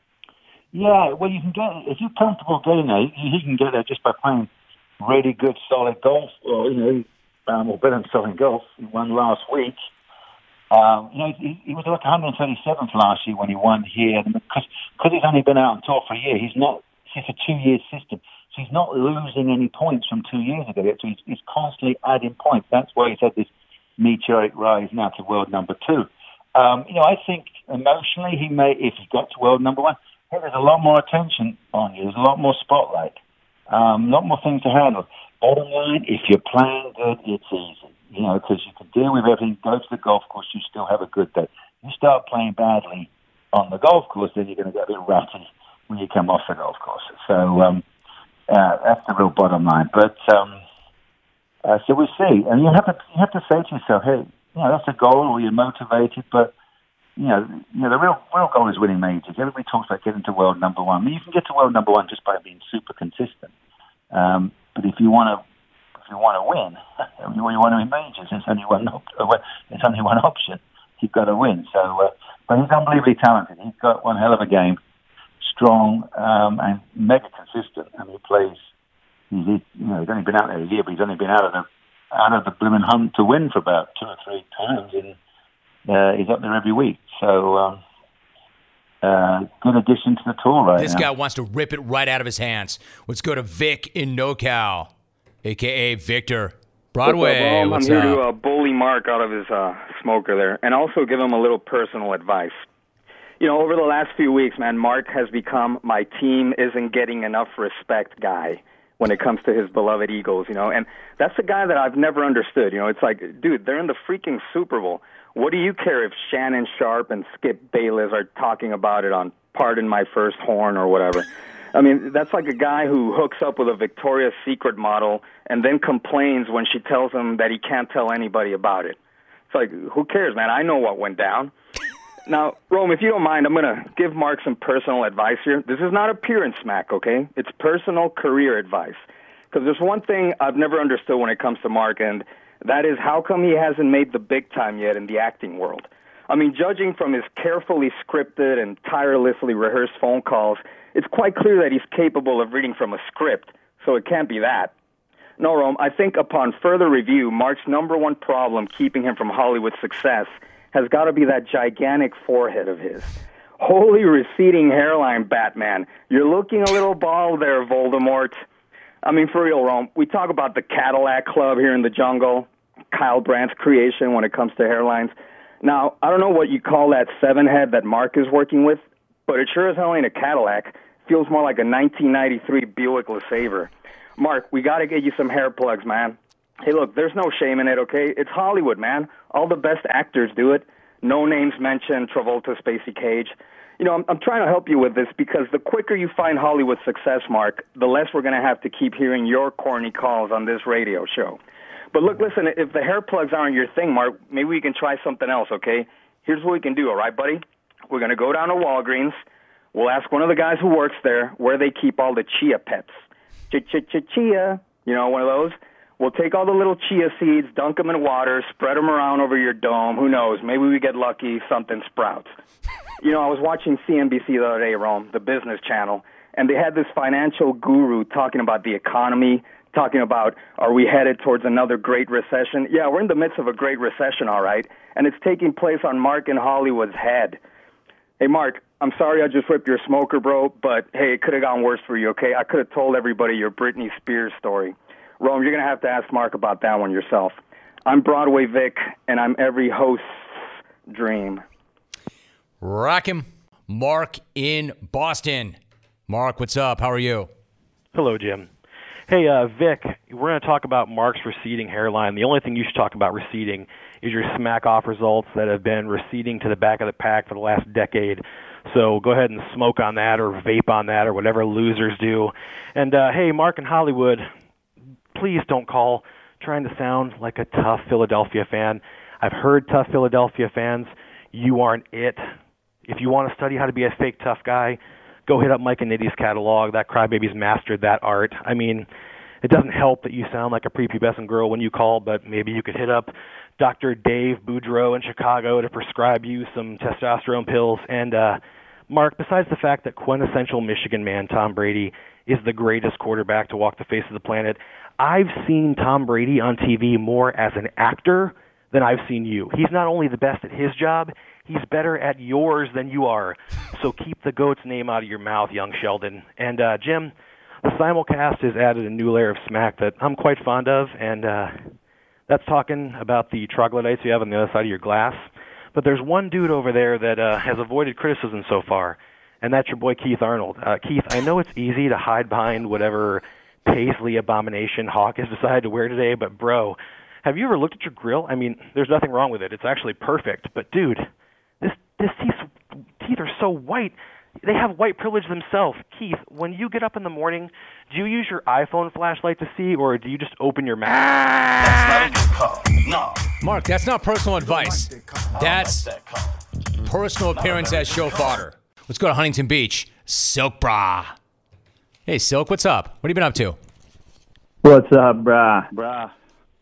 Yeah, well, you can get if you're comfortable getting there. You, you can get there just by playing really good, solid golf, or you know, um, or better than solid golf. He won last week. Um, you know, he, he was like one hundred thirty-seventh last year when he won here, because because he's only been out on tour for a year. He's not. It's a two-year system, so he's not losing any points from two years ago. So he's, he's constantly adding points. That's why he's had this meteoric rise now to world number two. Um, you know, I think emotionally he may, if he got to world number one. There's a lot more attention on you. There's a lot more spotlight. Um, a lot more things to handle. Bottom line, if you're playing good, it's easy. You know, because you can deal with everything. Go to the golf course, you still have a good day. You start playing badly on the golf course, then you're going to get a bit ratty when you come off the golf course. So um, uh, that's the real bottom line. But um, uh, so we'll see. And you have to you have to say to yourself, hey, you know, that's a goal, or you're motivated, but You know, you know, the real real goal is winning majors. Everybody talks about getting to world number one. I mean, you can get to world number one just by being super consistent. Um, but if you want to, if you want to win, if you want to win majors, it's only one. It's only one option. You've got to win. So, uh, but he's unbelievably talented. He's got one hell of a game, strong um, and mega consistent. And he plays. He's, he, you know, he's only been out there a year, but he's only been out of the out of the blooming hunt to win for about two or three times in. Uh, he's up there every week, so um, uh, good addition to the tour right this now. This guy wants to rip it right out of his hands. Let's go to Vic in NoCal, a k a. Victor. Broadway, what's what's up? I'm up? here to uh, bully Mark out of his uh, smoker there, and also give him a little personal advice. You know, over the last few weeks, man, Mark has become my team isn't getting enough respect guy when it comes to his beloved Eagles, you know, and that's a guy that I've never understood. You know, it's like, dude, they're in the freaking Super Bowl. What do you care if Shannon Sharp and Skip Bayless are talking about it on Pardon My First Horn or whatever? I mean, that's like a guy who hooks up with a Victoria's Secret model and then complains when she tells him that he can't tell anybody about it. It's like, who cares, man? I know what went down. Now, Rome, if you don't mind, I'm going to give Mark some personal advice here. This is not appearance smack, okay? It's personal career advice. Because there's one thing I've never understood when it comes to Mark, and that is how come he hasn't made the big time yet in the acting world. I mean, judging from his carefully scripted and tirelessly rehearsed phone calls, it's quite clear that he's capable of reading from a script, so it can't be that. No, Rome, I think upon further review, Mark's number one problem keeping him from Hollywood success has got to be that gigantic forehead of his. Holy receding hairline, Batman. You're looking a little bald there, Voldemort. I mean, for real, Rome, we talk about the Cadillac Club here in the jungle, Kyle Brandt's creation when it comes to hairlines. Now, I don't know what you call that seven head that Mark is working with, but it sure as hell ain't a Cadillac. Feels more like a nineteen ninety-three Buick LeSabre. Mark, we got to get you some hair plugs, man. Hey, look, there's no shame in it, okay? It's Hollywood, man. All the best actors do it. No names mentioned, Travolta, Spacey, Cage. You know, I'm, I'm trying to help you with this because the quicker you find Hollywood success, Mark, the less we're going to have to keep hearing your corny calls on this radio show. But look, listen, if the hair plugs aren't your thing, Mark, maybe we can try something else, okay? Here's what we can do, all right, buddy? We're going to go down to Walgreens. We'll ask one of the guys who works there where they keep all the chia pets. Ch-ch-ch-chia, you know, one of those. We'll take all the little chia seeds, dunk them in water, spread them around over your dome. Who knows? Maybe we get lucky, something sprouts. You know, I was watching C N B C the other day, Rome, the business channel, and they had this financial guru talking about the economy, talking about, are we headed towards another great recession? Yeah, we're in the midst of a great recession, all right, and it's taking place on Mark and Hollywood's head. Hey, Mark, I'm sorry I just ripped your smoker, bro, but, hey, it could have gone worse for you, okay? I could have told everybody your Britney Spears story. Rome, you're going to have to ask Mark about that one yourself. I'm Broadway Vic, and I'm every host's dream. Rock him. Mark in Boston. Mark, what's up? How are you? Hello, Jim. Hey, uh, Vic, we're going to talk about Mark's receding hairline. The only thing you should talk about receding is your smack-off results that have been receding to the back of the pack for the last decade. So go ahead and smoke on that or vape on that or whatever losers do. And, uh, hey, Mark in Hollywood, please don't call trying to sound like a tough Philadelphia fan. I've heard tough Philadelphia fans. You aren't it. If you want to study how to be a fake tough guy, go hit up Mike and Nitty's catalog. That crybaby's mastered that art. I mean, it doesn't help that you sound like a prepubescent girl when you call, but maybe you could hit up Doctor Dave Boudreau in Chicago to prescribe you some testosterone pills. And, uh, Mark, besides the fact that quintessential Michigan man Tom Brady is the greatest quarterback to walk the face of the planet, I've seen Tom Brady on T V more as an actor than I've seen you. He's not only the best at his job, he's better at yours than you are. So keep the GOAT's name out of your mouth, young Sheldon. And, uh, Jim, the simulcast has added a new layer of smack that I'm quite fond of, and uh, that's talking about the troglodytes you have on the other side of your glass. But there's one dude over there that uh, has avoided criticism so far, and that's your boy Keith Arnold. Uh, Keith, I know it's easy to hide behind whatever Paisley abomination Hawk has decided to wear today, but, bro, have you ever looked at your grill? I mean, there's nothing wrong with it. It's actually perfect. But, dude, this this teeth, teeth are so white. They have white privilege themselves. Keith, when you get up in the morning, do you use your iPhone flashlight to see, or do you just open your mouth? That's not a good call. No. Mark, that's not personal advice. That's personal appearance as show fodder. Let's go to Huntington Beach. Silk Bra. Hey, Silk, what's up? What have you been up to? What's up, brah? Brah.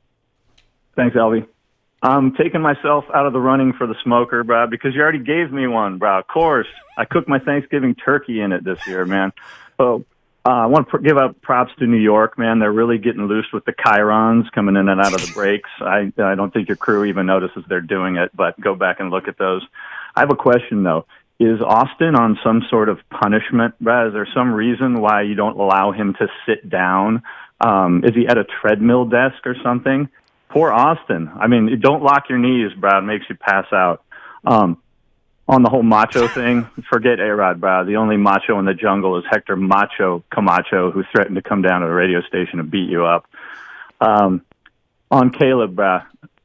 Thanks, Elvie. I'm taking myself out of the running for the smoker, brah, because you already gave me one, brah. Of course. I cooked my Thanksgiving turkey in it this year, man. So uh, I want to pr- give out props to New York, man. They're really getting loose with the chyrons coming in and out of the breaks. I, I don't think your crew even notices they're doing it, but go back and look at those. I have a question, though. Is Austin on some sort of punishment, brah? Is there some reason why you don't allow him to sit down? Um, is he at a treadmill desk or something? Poor Austin. I mean, don't lock your knees, Brad. It makes you pass out. Um, on the whole macho thing, forget A-Rod, Brad. The only macho in the jungle is Hector Macho Camacho, who threatened to come down to the radio station and beat you up. Um, on Caleb, Brad,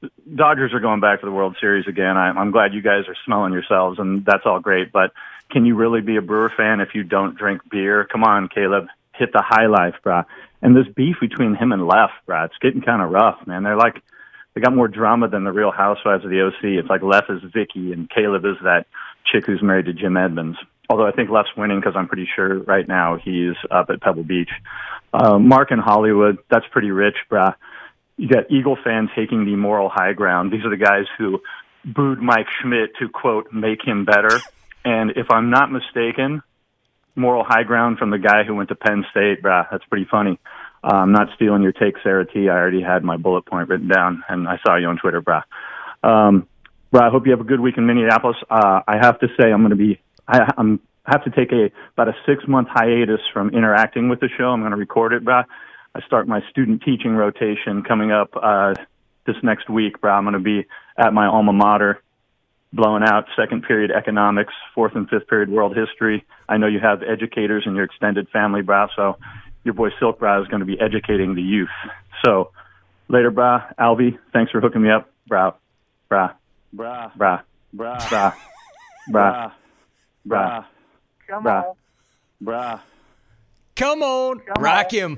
Dodgers are going back to the World Series again. I, I'm glad you guys are smelling yourselves, and that's all great. But can you really be a Brewer fan if you don't drink beer? Come on, Caleb, hit the high life, brah. And this beef between him and Lef, brah, it's getting kind of rough, man. They're like, they got more drama than the Real Housewives of the O C. It's like Lef is Vicky, and Caleb is that chick who's married to Jim Edmonds. Although I think Lef's winning because I'm pretty sure right now he's up at Pebble Beach. Uh, Mark in Hollywood, that's pretty rich, brah. You got Eagle fans taking the moral high ground. These are the guys who booed Mike Schmidt to, quote, make him better. And if I'm not mistaken, moral high ground from the guy who went to Penn State, brah, that's pretty funny. Uh, I'm not stealing your take, Sarah T. I already had my bullet point written down, and I saw you on Twitter, brah. Um, brah, I hope you have a good week in Minneapolis. Uh, I have to say I'm going to be I, I'm I have to take a about a six-month hiatus from interacting with the show. I'm going to record it, brah. I start my student teaching rotation coming up uh, this next week, bro. I'm going to be at my alma mater, blowing out second period economics, fourth and fifth period world history. I know you have educators in your extended family, bro, so your boy Silk, bro, is going to be educating the youth. So later, bro. Alvy, thanks for hooking me up, bro. Bro. Bro. Bro. Bro. Bro. Bro. Bro. Come Bro. on. Bro. Come on. Rock him.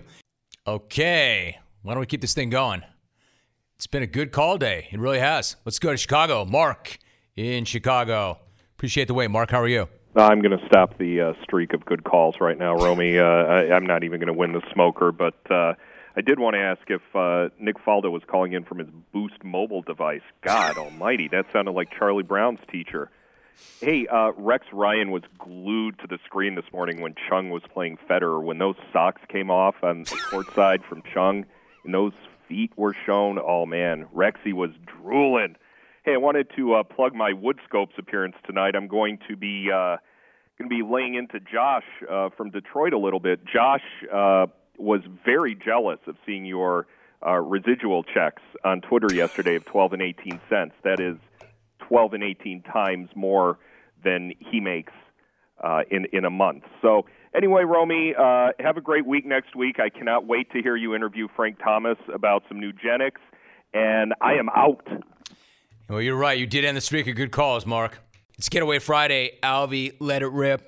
Okay, why don't we keep this thing going? It's been a good call day. It really has. Let's go to Chicago. Mark in Chicago. Appreciate the wait. Mark, how are you? I'm going to stop the uh, streak of good calls right now, Romy. Uh, I, I'm not even going to win the smoker, but uh, I did want to ask if uh, Nick Faldo was calling in from his Boost mobile device. God almighty, that sounded like Charlie Brown's teacher. Hey, uh, Rex Ryan was glued to the screen this morning when Chung was playing Federer. When those socks came off on the court side from Chung and those feet were shown, oh, man, Rexy was drooling. Hey, I wanted to uh, plug my Woodscopes appearance tonight. I'm going to be uh, going to be laying into Josh uh, from Detroit a little bit. Josh uh, was very jealous of seeing your uh, residual checks on Twitter yesterday of twelve and eighteen cents. That is twelve and eighteen times more than he makes uh, in in a month. So anyway, Romy, uh, have a great week next week. I cannot wait to hear you interview Frank Thomas about some Nugenics, and I am out. Well, you're right. You did end the streak of good calls, Mark. It's Getaway Friday. Alvy, let it rip.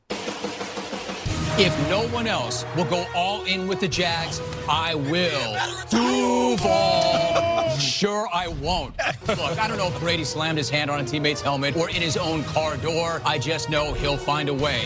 If no one else will go all in with the Jags, I will. Duval. Sure, I won't. Look, I don't know if Brady slammed his hand on a teammate's helmet or in his own car door. I just know he'll find a way.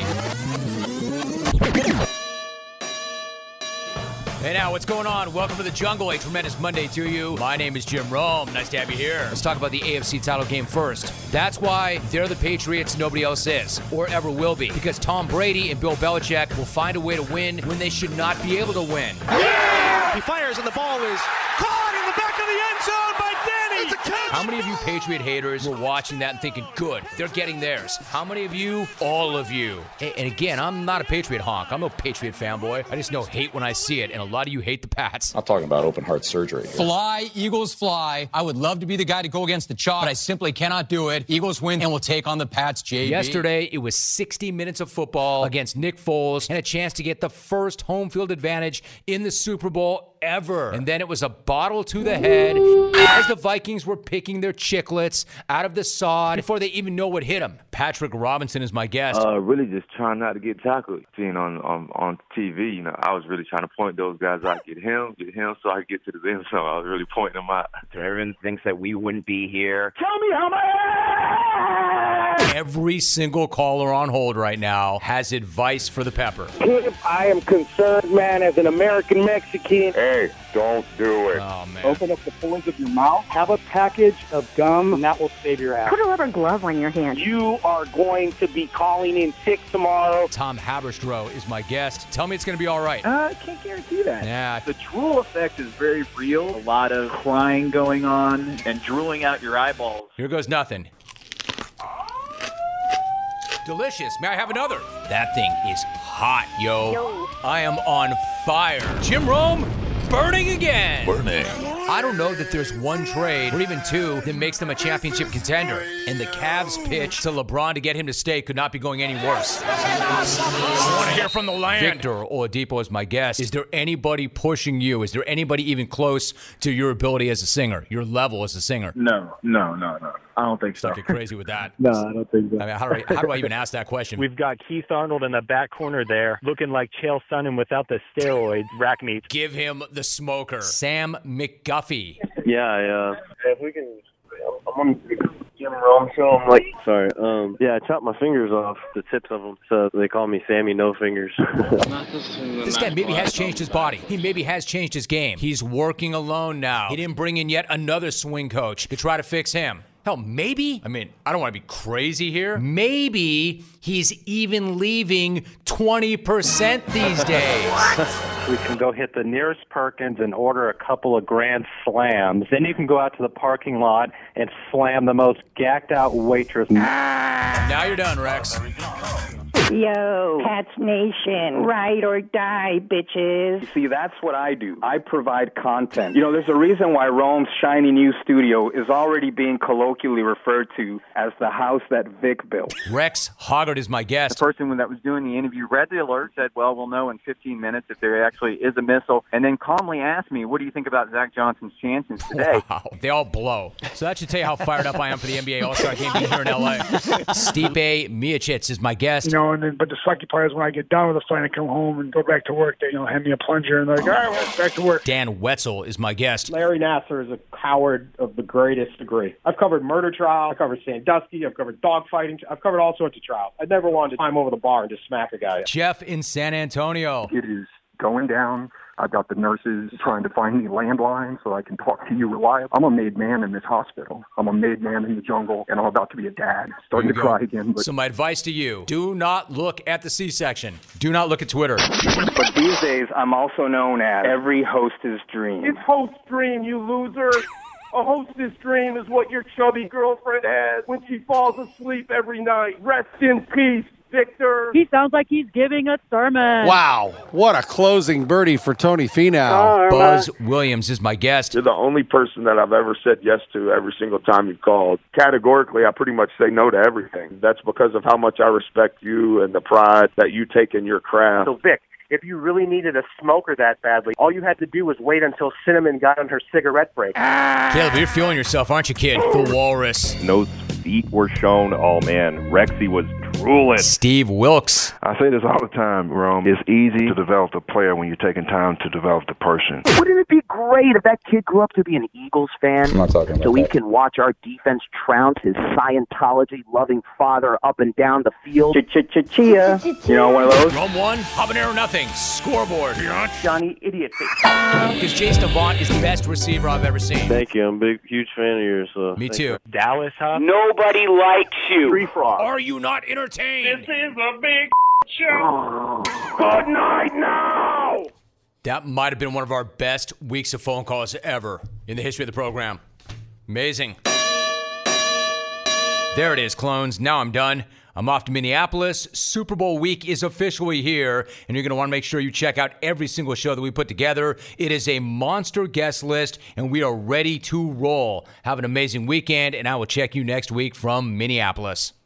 Hey now, what's going on? Welcome to the jungle. A tremendous Monday to you. My name is Jim Rome. Nice to have you here. Let's talk about the A F C title game first. That's why they're the Patriots, nobody else is, or ever will be. Because Tom Brady and Bill Belichick will find a way to win when they should not be able to win. Yeah! He fires and the ball is caught in the back of the end zone by Danny. It's a catch. How many of you Patriot haters were watching that and thinking, good, they're getting theirs? How many of you? All of you. And again, I'm not a Patriot honk. I'm a Patriot fanboy. I just know hate when I see it, and a lot of you hate the Pats. I'm talking about open heart surgery here. Fly, Eagles fly. I would love to be the guy to go against the chalk, but I simply cannot do it. Eagles win, and we'll take on the Pats, J B. Yesterday, it was sixty minutes of football against Nick Foles and a chance to get the first home field advantage in the Super Bowl ever. And then it was a bottle to the head as the Vikings were picking their chiclets out of the sod before they even know what hit them. Patrick Robinson is my guest. Uh, really just trying not to get tackled. Seeing on, on on T V, you know, I was really trying to point those guys out, get him, get him, so I could get to the end zone. I was really pointing them out. So everyone thinks that we wouldn't be here. Tell me how much. Every single caller on hold right now has advice for the pepper. Kid, I am concerned, man, as an American Mexican. Hey, don't do it. Oh, man. Open up the pores of your mouth, have a package of gum, and that will save your ass. Put a rubber glove on your hand. You are going to be calling in sick tomorrow. Tom Haberstroh is my guest. Tell me it's going to be all right. Uh, I can't guarantee that. Yeah. The drool effect is very real. A lot of crying going on and drooling out your eyeballs. Here goes nothing. Delicious. May I have another? That thing is hot, yo. Yo. I am on fire. Jim Rome, burning again. Burning. I don't know that there's one trade or even two that makes them a championship contender. And the Cavs pitch to LeBron to get him to stay could not be going any worse. I want to hear from the land. Victor Oladipo is my guest. Is there anybody pushing you? Is there anybody even close to your ability as a singer, your level as a singer? No, no, no, no. I don't think so. Don't get crazy with that. No, I don't think so. I mean, how do I, how do I even ask that question? We've got Keith Arnold in the back corner there, looking like Chael Sonnen without the steroids, rack meat. Give him the smoker. Sam McGuffey. Yeah, I, uh, if we can, I'm on Jim Rome show. I'm like, sorry, um, yeah, I chopped my fingers off, the tips of them, so they call me Sammy No Fingers. This guy maybe has changed his body. He maybe has changed his game. He's working alone now. He didn't bring in yet another swing coach to try to fix him. Hell, maybe, I mean, I don't want to be crazy here. Maybe he's even leaving twenty percent these days. We can go hit the nearest Perkins and order a couple of Grand Slams. Then you can go out to the parking lot and slam the most gacked out waitress. Now you're done, Rex. Yo, Cats Nation, ride or die, bitches. See, that's what I do. I provide content. You know, there's a reason why Rome's shiny new studio is already being colloquially referred to as the house that Vic built. Rex Hoggard is my guest. The person that was doing the interview read the alert, said, well, we'll know in fifteen minutes if there actually is a missile, and then calmly asked me, what do you think about Zach Johnson's chances today? Wow, they all blow. So that should tell you how fired up I am for the N B A All-Star Game being here in L A. Stipe Miocic is my guest. You know, and then, but the sucky part is when I get done with the fight and come home and go back to work, they, you know, hand me a plunger and they're like, all right, well, back to work. Dan Wetzel is my guest. Larry Nassar is a coward of the greatest degree. I've covered murder trials, I've covered Sandusky, I've covered dogfighting, I've covered all sorts of trials. I never wanted to climb over the bar and just smack a guy. Jeff in San Antonio. It is going down. I've got the nurses trying to find me landlines so I can talk to you reliably. I'm a made man in this hospital. I'm a made man in the jungle, and I'm about to be a dad. Starting to cry again. But... So my advice to you, do not look at the C-section. Do not look at Twitter. But these days, I'm also known as every host's dream. It's host's dream, you loser. A hostess dream is what your chubby girlfriend has when she falls asleep every night. Rest in peace, Victor. He sounds like he's giving a sermon. Wow. What a closing birdie for Tony Finau. Buzz Williams is my guest. You're the only person that I've ever said yes to every single time you've called. Categorically, I pretty much say no to everything. That's because of how much I respect you and the pride that you take in your craft. So, Vic, if you really needed a smoker that badly, all you had to do was wait until Cinnamon got on her cigarette break. Caleb, you're feeling yourself, aren't you, kid? The Walrus. No feet were shown. Oh, man. Rexy was drooling. Steve Wilkes. I say this all the time, Rome. It's easy to develop the player when you're taking time to develop the person. Wouldn't it be great if that kid grew up to be an Eagles fan? I'm not talking about So he that. can watch our defense trounce his Scientology-loving father up and down the field. Ch-ch-ch-chia. You know, one of those? Rome one, habanero nothing. Scoreboard. Johnny Idiot Face. Because Jason Avant is the best receiver I've ever seen. Thank you. I'm a big, huge fan of yours. So Me too. Dallas, huh? Nobody likes you. Free frog. Are you not entertained? This is a big show. Good night now. That might have been one of our best weeks of phone calls ever in the history of the program. Amazing. There it is, clones. Now I'm done. I'm off to Minneapolis. Super Bowl week is officially here, and you're going to want to make sure you check out every single show that we put together. It is a monster guest list, and we are ready to roll. Have an amazing weekend, and I will check you next week from Minneapolis.